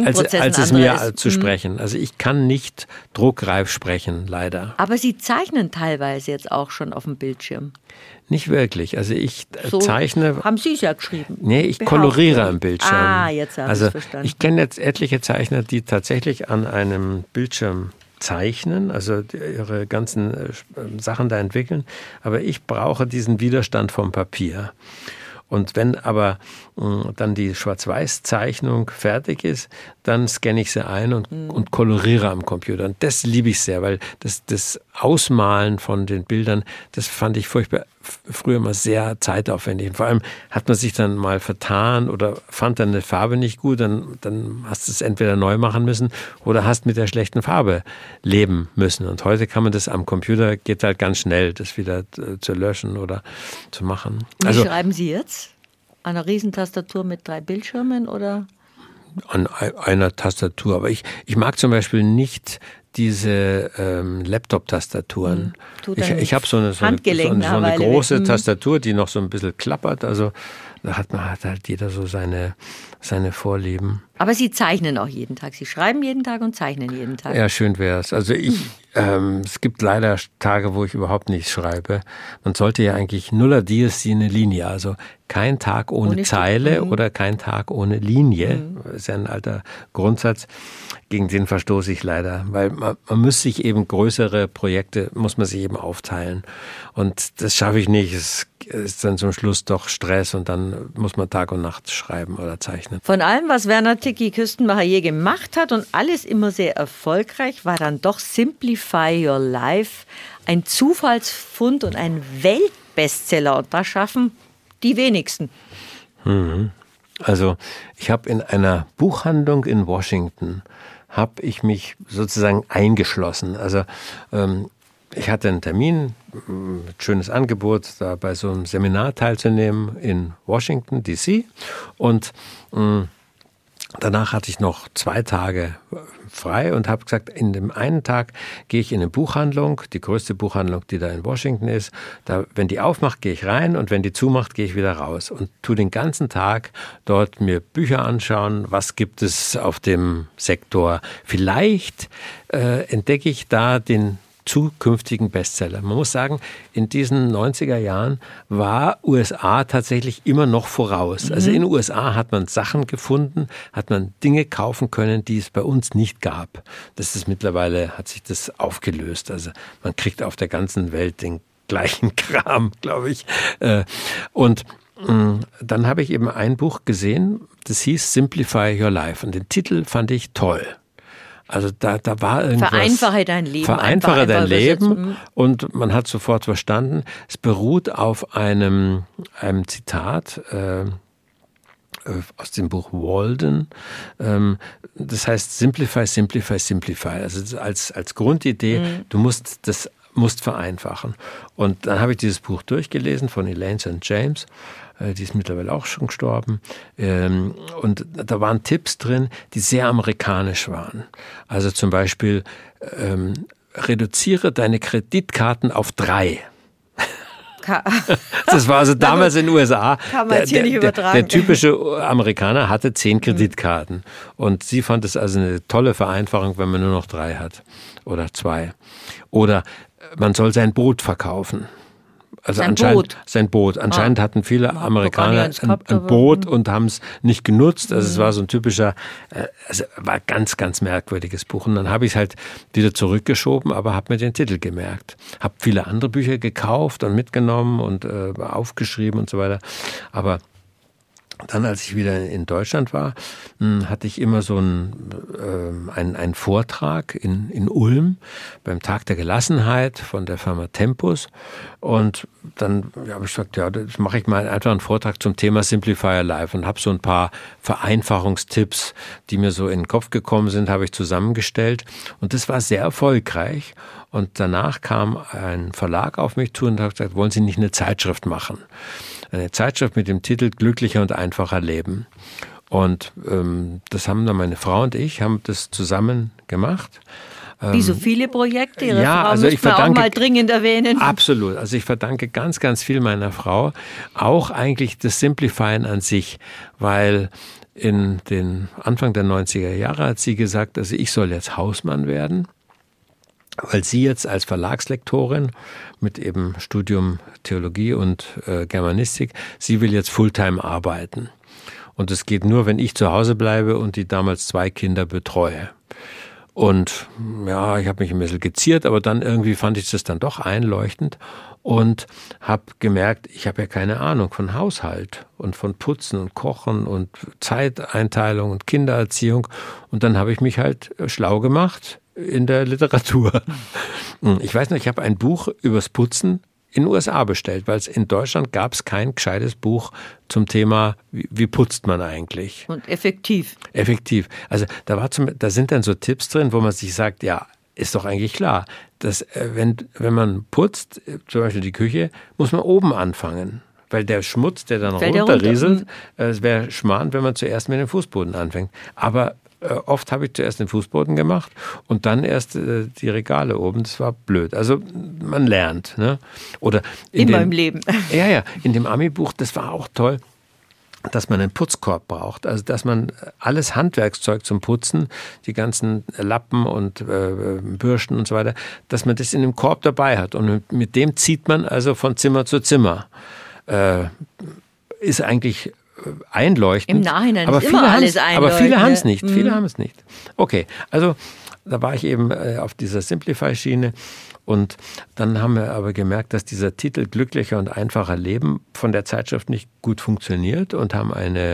C: mir zu sprechen. Also ich kann nicht druckreif sprechen, leider.
B: Aber Sie zeichnen teilweise jetzt auch schon auf dem Bildschirm.
C: Nicht wirklich. Also ich zeichne.
B: Haben Sie es ja geschrieben?
C: Nee, ich koloriere am Bildschirm.
B: Ah, jetzt habe ich es verstanden.
C: Ich kenne jetzt etliche Zeichner, die tatsächlich an einem Bildschirm zeichnen, also ihre ganzen Sachen da entwickeln. Aber ich brauche diesen Widerstand vom Papier. Und wenn aber dann die Schwarz-Weiß-Zeichnung fertig ist, dann scanne ich sie ein und koloriere am Computer. Und das liebe ich sehr, weil das Ausmalen von den Bildern, das fand ich furchtbar früher immer sehr zeitaufwendig. Und vor allem hat man sich dann mal vertan oder fand dann eine Farbe nicht gut, dann hast du es entweder neu machen müssen oder hast mit der schlechten Farbe leben müssen. Und heute kann man das am Computer, geht halt ganz schnell, das wieder zu löschen oder zu machen.
B: Wie schreiben Sie jetzt? An einer Riesentastatur mit 3 Bildschirmen oder?
C: An einer Tastatur. Aber ich mag zum Beispiel nicht diese Laptop-Tastaturen. Ich habe so eine große Tastatur, die noch so ein bisschen klappert. Also da hat halt jeder so seine Vorlieben.
B: Aber Sie zeichnen auch jeden Tag. Sie schreiben jeden Tag und zeichnen jeden Tag.
C: Ja, schön wäre es. Also es gibt leider Tage, wo ich überhaupt nichts schreibe. Man sollte ja eigentlich nulla dies sine linea, also kein Tag ohne Zeile oder kein Tag ohne Linie. Das ist ja ein alter Grundsatz, gegen den verstoße ich leider. Weil man muss sich eben größere Projekte, muss man sich eben aufteilen. Und das schaffe ich nicht. Es ist dann zum Schluss doch Stress und dann muss man Tag und Nacht schreiben oder zeichnen.
B: Von allem, was Werner Tiki Küstenmacher je gemacht hat und alles immer sehr erfolgreich, war dann doch Simplify Your Life ein Zufallsfund und ein Weltbestseller. Und das schaffen die wenigsten.
C: Also ich habe in einer Buchhandlung in Washington, habe ich mich sozusagen eingeschlossen. Also ich hatte einen Termin, ein schönes Angebot, da bei so einem Seminar teilzunehmen in Washington, D.C. Und danach hatte ich noch 2 Tage frei und habe gesagt, in dem einen Tag gehe ich in eine Buchhandlung, die größte Buchhandlung, die da in Washington ist. Da, wenn die aufmacht, gehe ich rein und wenn die zumacht, gehe ich wieder raus und tue den ganzen Tag dort mir Bücher anschauen, was gibt es auf dem Sektor. Vielleicht entdecke ich da den zukünftigen Bestseller. Man muss sagen, in diesen 90er Jahren war USA tatsächlich immer noch voraus. Also in den USA hat man Sachen gefunden, hat man Dinge kaufen können, die es bei uns nicht gab. Das ist mittlerweile, hat sich das aufgelöst. Also man kriegt auf der ganzen Welt den gleichen Kram, glaube ich. Und dann habe ich eben ein Buch gesehen, das hieß Simplify Your Life. Und den Titel fand ich toll. Also da war irgendwas.
B: Vereinfache dein Leben.
C: Vereinfache dein Leben. Und man hat sofort verstanden, es beruht auf einem Zitat aus dem Buch Walden. Das heißt Simplify, Simplify, Simplify. Also als Grundidee, du musst vereinfachen. Und dann habe ich dieses Buch durchgelesen von Elaine St. James. Die ist mittlerweile auch schon gestorben. Und da waren Tipps drin, die sehr amerikanisch waren. Also zum Beispiel, reduziere deine Kreditkarten auf 3. Das war also damals in den USA.
B: Kann man jetzt hier nicht übertragen.
C: Der typische Amerikaner hatte 10 Kreditkarten. Und sie fand es also eine tolle Vereinfachung, wenn man nur noch 3 hat. Oder 2. Oder man soll sein Boot verkaufen. Also sein Boot. Anscheinend hatten viele Amerikaner ein Boot und haben es nicht genutzt. Also es war so ein typischer, war ein ganz, ganz merkwürdiges Buch. Und dann habe ich es halt wieder zurückgeschoben, aber habe mir den Titel gemerkt. Habe viele andere Bücher gekauft und mitgenommen und aufgeschrieben und so weiter. Aber dann, als ich wieder in Deutschland war, hatte ich immer so einen Vortrag in Ulm beim Tag der Gelassenheit von der Firma Tempus. Und dann habe ich gesagt, ja, das mache ich mal einfach einen Vortrag zum Thema Simplify Your Life und habe so ein paar Vereinfachungstipps, die mir so in den Kopf gekommen sind, habe ich zusammengestellt. Und das war sehr erfolgreich. Und danach kam ein Verlag auf mich zu und hat gesagt, wollen Sie nicht eine Zeitschrift machen? Eine Zeitschrift mit dem Titel Glücklicher und einfacher Leben. Und das haben dann meine Frau und ich, haben das zusammen gemacht.
B: Wie so viele Projekte, Ihre Frau
C: also
B: muss man auch mal dringend erwähnen.
C: Absolut. Also ich verdanke ganz, ganz viel meiner Frau. Auch eigentlich das Simplifyen an sich, weil in den Anfang der 90er Jahre hat sie gesagt, also ich soll jetzt Hausmann werden. Weil sie jetzt als Verlagslektorin mit eben Studium Theologie und Germanistik, sie will jetzt Fulltime arbeiten. Und es geht nur, wenn ich zu Hause bleibe und die damals 2 Kinder betreue. Und ja, ich habe mich ein bisschen geziert, aber dann irgendwie fand ich das dann doch einleuchtend und habe gemerkt, ich habe ja keine Ahnung von Haushalt und von Putzen und Kochen und Zeiteinteilung und Kindererziehung. Und dann habe ich mich halt schlau gemacht in der Literatur. Ich weiß noch, ich habe ein Buch übers Putzen in den USA bestellt, weil in Deutschland gab es kein gescheites Buch zum Thema, wie putzt man eigentlich.
B: Und effektiv.
C: Effektiv. Also da sind dann so Tipps drin, wo man sich sagt, ja, ist doch eigentlich klar, dass wenn man putzt, zum Beispiel die Küche, muss man oben anfangen. Weil der Schmutz, der dann runterrieselt, es wäre Schmarrn, wenn man zuerst mit dem Fußboden anfängt. Aber oft habe ich zuerst den Fußboden gemacht und dann erst die Regale oben. Das war blöd. Also man lernt. Ne? Oder
B: immer im Leben.
C: Ja, in dem Ami-Buch, das war auch toll, dass man einen Putzkorb braucht. Also dass man alles Handwerkszeug zum Putzen, die ganzen Lappen und Bürsten und so weiter, dass man das in dem Korb dabei hat. Und mit dem zieht man also von Zimmer zu Zimmer. Ist eigentlich einleuchtend.
B: Im Nachhinein ist immer alles einleuchtend.
C: Aber viele haben es nicht. Viele haben es nicht. Okay, also da war ich eben auf dieser Simplify-Schiene und dann haben wir aber gemerkt, dass dieser Titel Glücklicher und einfacher Leben von der Zeitschrift nicht gut funktioniert und haben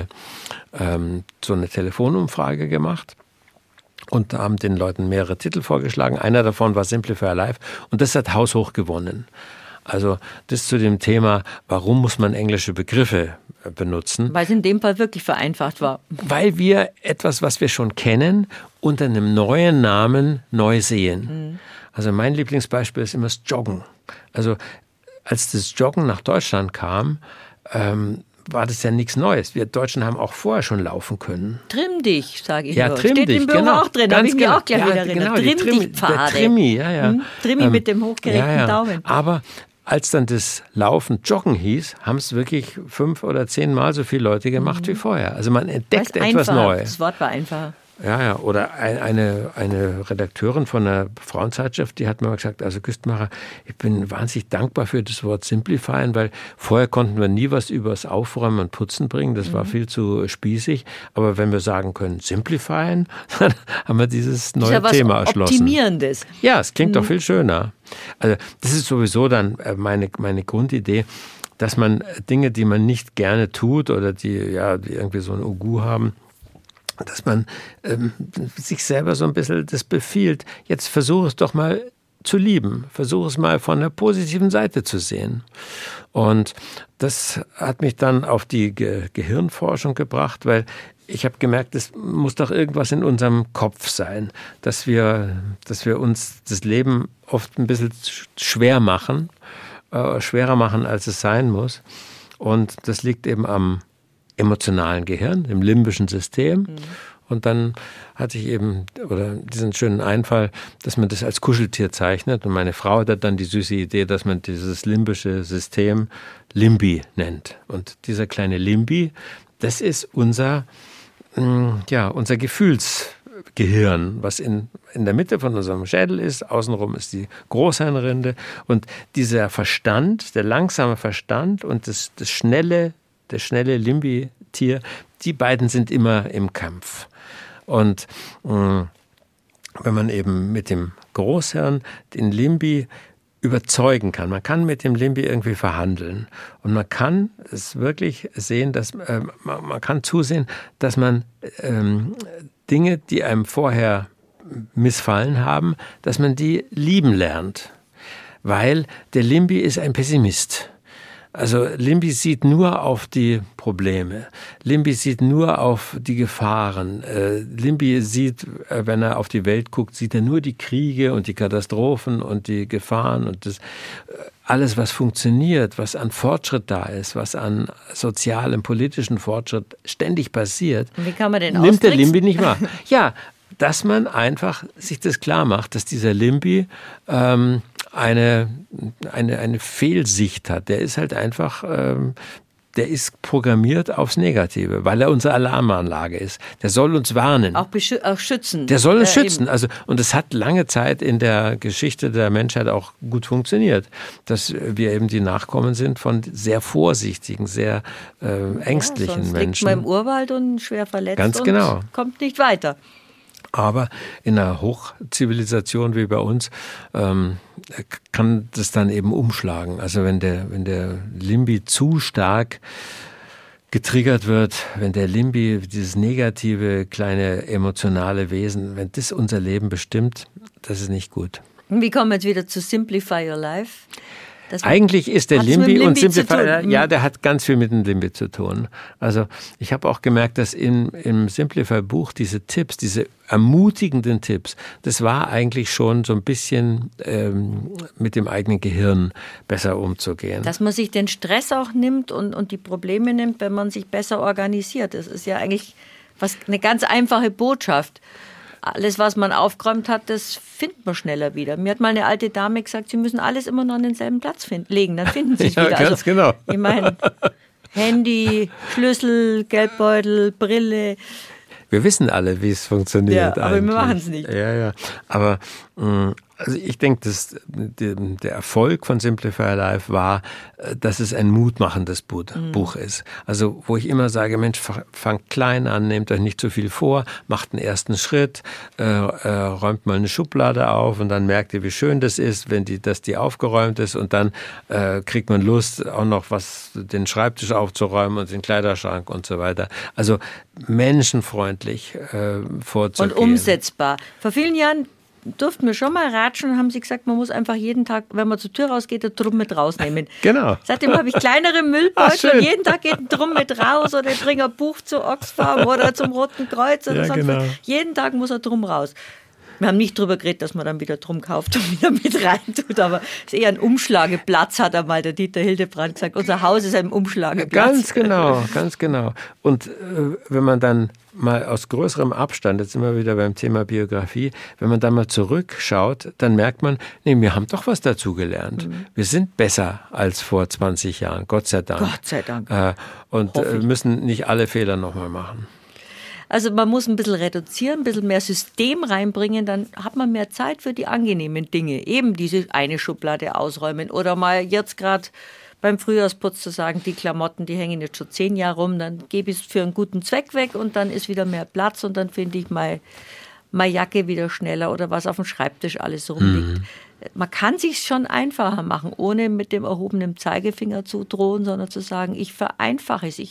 C: so eine Telefonumfrage gemacht. Und haben den Leuten mehrere Titel vorgeschlagen. Einer davon war Simplify Life und das hat haushoch gewonnen. Also das zu dem Thema, warum muss man englische Begriffe benutzen?
B: Weil es in dem Fall wirklich vereinfacht war.
C: Weil wir etwas, was wir schon kennen, unter einem neuen Namen neu sehen. Also mein Lieblingsbeispiel ist immer das Joggen. Also als das Joggen nach Deutschland kam, war das ja nichts Neues. Wir Deutschen haben auch vorher schon laufen können.
B: Trimm dich, sage ich
C: ja,
B: nur.
C: Trimm
B: Steht
C: dich,
B: im Büro auch drin, habe ich mir auch gleich wieder erinnert.
C: Genau,
B: Trimm dich Pfade.
C: Der Trimmi, ja.
B: Trimmi mit dem hochgereckten Daumen.
C: Aber als dann das Laufen Joggen hieß, haben es wirklich 5 oder 10 Mal so viele Leute gemacht wie vorher. Also man entdeckt etwas Neues.
B: Das Wort war einfacher.
C: Ja, oder eine Redakteurin von einer Frauenzeitschrift, die hat mir mal gesagt, also Küstenmacher, ich bin wahnsinnig dankbar für das Wort Simplifyen, weil vorher konnten wir nie was übers Aufräumen und Putzen bringen, das war viel zu spießig, aber wenn wir sagen können Simplifyen, dann haben wir dieses neue Thema erschlossen.
B: Optimierendes.
C: Ja, es klingt doch viel schöner. Also das ist sowieso dann meine Grundidee, dass man Dinge, die man nicht gerne tut oder die irgendwie so ein Ugu haben, dass man sich selber so ein bisschen das befiehlt. Jetzt versuche es doch mal zu lieben. Versuche es mal von der positiven Seite zu sehen. Und das hat mich dann auf die Gehirnforschung gebracht, weil ich habe gemerkt, es muss doch irgendwas in unserem Kopf sein, dass wir uns das Leben oft ein bisschen schwer machen, schwerer machen, als es sein muss. Und das liegt eben am emotionalen Gehirn, im limbischen System. Und dann hatte ich eben diesen schönen Einfall, dass man das als Kuscheltier zeichnet. Und meine Frau hatte dann die süße Idee, dass man dieses limbische System Limbi nennt. Und dieser kleine Limbi, das ist unser Gefühlsgehirn, was in der Mitte von unserem Schädel ist. Außenrum ist die Großhirnrinde. Und dieser Verstand, der langsame Verstand und das schnelle Limbi-Tier, die beiden sind immer im Kampf. Und wenn man eben mit dem Großhirn den Limbi überzeugen kann, man kann mit dem Limbi irgendwie verhandeln und man kann es wirklich sehen, dass man kann zusehen, dass man Dinge, die einem vorher missfallen haben, dass man die lieben lernt, weil der Limbi ist ein Pessimist. Also Limbi sieht nur auf die Probleme. Limbi sieht nur auf die Gefahren. Limbi sieht, wenn er auf die Welt guckt, sieht er nur die Kriege und die Katastrophen und die Gefahren und das alles, was funktioniert, was an Fortschritt da ist, was an sozialem, politischen Fortschritt ständig passiert.
B: Wie kann man den
C: nimmt der Limbi nicht wahr? Ja, dass man einfach sich das klar macht, dass dieser Limbi eine Fehlsicht hat. Der ist halt einfach, der ist programmiert aufs Negative, weil er unsere Alarmanlage ist. Der soll uns warnen.
B: Auch schützen.
C: Der soll uns schützen. Also, und es hat lange Zeit in der Geschichte der Menschheit auch gut funktioniert, dass wir eben die Nachkommen sind von sehr vorsichtigen, sehr ängstlichen
B: sonst
C: Menschen.
B: Liegt man im Urwald und schwer verletzt
C: Ganz genau.
B: Und kommt nicht weiter.
C: Aber in einer Hochzivilisation wie bei uns kann das dann eben umschlagen. Also wenn der Limbi zu stark getriggert wird, wenn der Limbi, dieses negative, kleine, emotionale Wesen, wenn das unser Leben bestimmt, das ist nicht gut.
B: Und wie kommen wir jetzt wieder zu Simplify Your Life?
C: Eigentlich ist der Limbi und Simplify,
B: ja,
C: der hat ganz viel mit dem Limbi zu tun. Also ich habe auch gemerkt, dass im Simplify-Buch diese Tipps, diese ermutigenden Tipps, das war eigentlich schon so ein bisschen mit dem eigenen Gehirn besser umzugehen.
B: Dass man sich den Stress auch nimmt und die Probleme nimmt, wenn man sich besser organisiert. Das ist ja eigentlich eine ganz einfache Botschaft. Alles, was man aufgeräumt hat, das findet man schneller wieder. Mir hat mal eine alte Dame gesagt, Sie müssen alles immer noch an denselben Platz legen, dann finden Sie es wieder.
C: Ganz genau.
B: Ich meine, Handy, Schlüssel, Geldbeutel, Brille.
C: Wir wissen alle, wie es funktioniert.
B: Ja, aber wir machen es nicht.
C: Ja. Aber also ich denke, der Erfolg von Simplify Life war, dass es ein mutmachendes Buch ist. Also wo ich immer sage, Mensch, fangt klein an, nehmt euch nicht zu viel vor, macht einen ersten Schritt, räumt mal eine Schublade auf und dann merkt ihr, wie schön das ist, dass die aufgeräumt ist und dann kriegt man Lust, auch noch den Schreibtisch aufzuräumen und den Kleiderschrank und so weiter. Also menschenfreundlich vorzugehen.
B: Und umsetzbar. Vor vielen Jahren durften wir schon mal ratschen und haben sie gesagt, man muss einfach jeden Tag, wenn man zur Tür rausgeht, den Drum mit rausnehmen.
C: Genau.
B: Seitdem habe ich kleinere Müllbeutel und jeden Tag geht ein Drum mit raus oder ich bringe ein Buch zu Oxfam oder zum Roten Kreuz oder sonst was. Jeden Tag muss er Drum raus. Wir haben nicht drüber geredet, dass man dann wieder Drum kauft und wieder mit reintut, aber es ist eher ein Umschlageplatz, hat einmal der Dieter Hildebrand gesagt. Unser Haus ist ein Umschlageplatz.
C: Ganz genau. Und wenn man dann mal aus größerem Abstand, jetzt sind wir wieder beim Thema Biografie, wenn man da mal zurückschaut, dann merkt man, nee, wir haben doch was dazugelernt. Wir sind besser als vor 20 Jahren, Gott sei Dank.
B: Gott sei Dank.
C: Und müssen nicht alle Fehler nochmal machen.
B: Also man muss ein bisschen reduzieren, ein bisschen mehr System reinbringen, dann hat man mehr Zeit für die angenehmen Dinge. Eben diese eine Schublade ausräumen oder mal jetzt gerade beim Frühjahrsputz zu sagen, die Klamotten, die hängen jetzt schon 10 Jahre rum, dann gebe ich es für einen guten Zweck weg und dann ist wieder mehr Platz und dann finde ich meine Jacke wieder schneller oder was auf dem Schreibtisch alles rumliegt. Man kann sich schon einfacher machen, ohne mit dem erhobenen Zeigefinger zu drohen, sondern zu sagen, ich vereinfache es,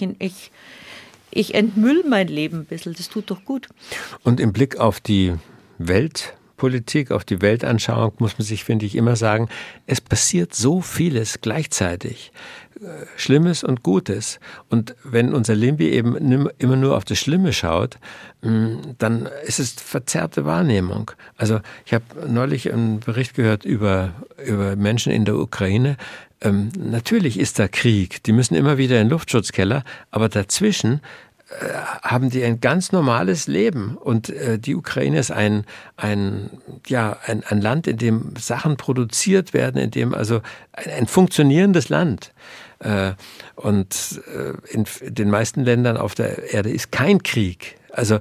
B: ich entmüll mein Leben ein bisschen, das tut doch gut.
C: Und im Blick auf die Weltpolitik, auf die Weltanschauung muss man sich, finde ich, immer sagen, es passiert so vieles gleichzeitig. Schlimmes und Gutes. Und wenn unser Limbi eben immer nur auf das Schlimme schaut, dann ist es verzerrte Wahrnehmung. Also ich habe neulich einen Bericht gehört über Menschen in der Ukraine. Natürlich ist da Krieg. Die müssen immer wieder in den Luftschutzkeller, aber dazwischen haben die ein ganz normales Leben. Und die Ukraine ist ein Land, in dem Sachen produziert werden, in dem also ein funktionierendes Land. Und in den meisten Ländern auf der Erde ist kein Krieg. Also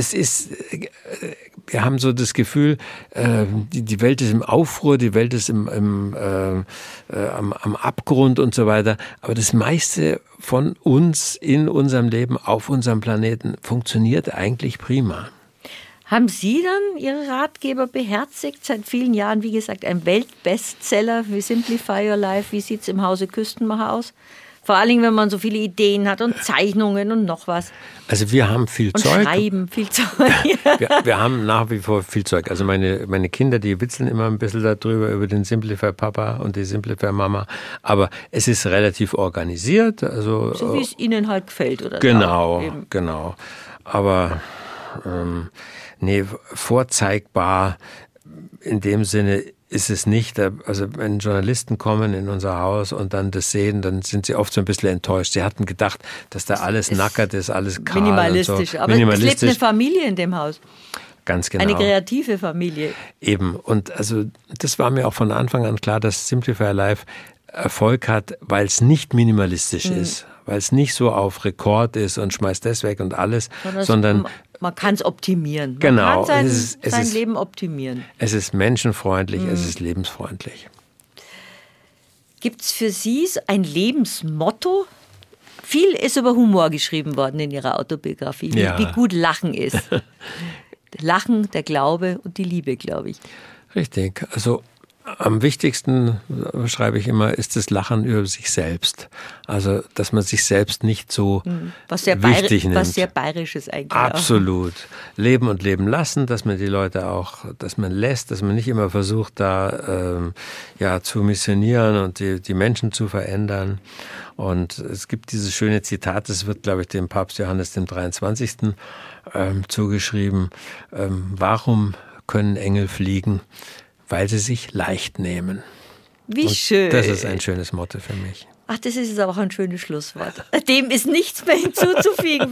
C: wir haben so das Gefühl, die Welt ist im Aufruhr, die Welt ist am Abgrund und so weiter. Aber das meiste von uns in unserem Leben auf unserem Planeten funktioniert eigentlich prima.
B: Haben Sie dann Ihre Ratgeber beherzigt? Seit vielen Jahren, wie gesagt, ein Weltbestseller wie Simplify Your Life. Wie sieht es im Hause Küstenmacher aus? Vor allem, wenn man so viele Ideen hat und Zeichnungen und noch was.
C: Also wir haben viel
B: und
C: Zeug.
B: Schreiben, viel Zeug.
C: Wir haben nach wie vor viel Zeug. Also meine Kinder, die witzeln immer ein bisschen darüber, über den Simplify Papa und die Simplify Mama. Aber es ist relativ organisiert. Also,
B: so wie es Ihnen halt gefällt, oder?
C: Genau. Aber vorzeigbar in dem Sinne ist es nicht. Also wenn Journalisten kommen in unser Haus und dann das sehen, dann sind sie oft so ein bisschen enttäuscht. Sie hatten gedacht, dass da alles nackert ist, alles kahl
B: minimalistisch.
C: Und so.
B: Aber es lebt eine Familie in dem Haus.
C: Ganz genau.
B: Eine kreative Familie.
C: Eben. Und also das war mir auch von Anfang an klar, dass Simplify Life Erfolg hat, weil es nicht minimalistisch ist. Weil es nicht so auf Rekord ist und schmeißt das weg und alles, sondern
B: man kann es optimieren.
C: Genau.
B: Man kann sein Leben optimieren.
C: Es ist menschenfreundlich, es ist lebensfreundlich.
B: Gibt es für Sie ein Lebensmotto? Viel ist über Humor geschrieben worden in Ihrer Autobiografie, wie gut Lachen ist. Lachen, der Glaube und die Liebe, glaube ich.
C: Richtig. Also Am wichtigsten, schreibe ich immer, ist das Lachen über sich selbst. Also, dass man sich selbst nicht so wichtig nimmt.
B: Was sehr Bayerisches eigentlich.
C: Absolut. Leben und leben lassen, dass man die Leute auch, dass man lässt, dass man nicht immer versucht, da zu missionieren und die Menschen zu verändern. Und es gibt dieses schöne Zitat, das wird, glaube ich, dem Papst Johannes dem 23. Zugeschrieben. Warum können Engel fliegen? Weil sie sich leicht nehmen.
B: Wie schön.
C: Das ist ein schönes Motto für mich.
B: Ach, das ist aber auch ein schönes Schlusswort. Dem ist nichts mehr hinzuzufügen.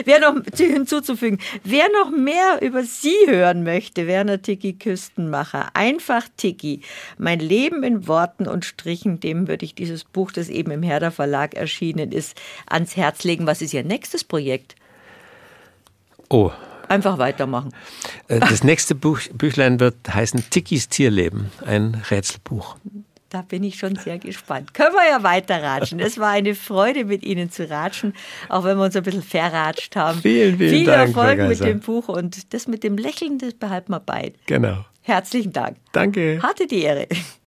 B: Wer noch mehr über Sie hören möchte, Werner Tiki Küstenmacher, einfach Tiki, mein Leben in Worten und Strichen, dem würde ich dieses Buch, das eben im Herder Verlag erschienen ist, ans Herz legen. Was ist Ihr nächstes Projekt?
C: Oh.
B: Einfach weitermachen.
C: Das nächste Büchlein wird heißen Tikis Tierleben, ein Rätselbuch.
B: Da bin ich schon sehr gespannt. Können wir ja weiter ratschen. Es war eine Freude, mit Ihnen zu ratschen, auch wenn wir uns ein bisschen verratscht haben.
C: Vielen
B: Viel
C: Dank,
B: Erfolg mit dem Buch und das mit dem Lächeln, das behalten wir bei.
C: Genau.
B: Herzlichen Dank.
C: Danke.
B: Hatte die Ehre.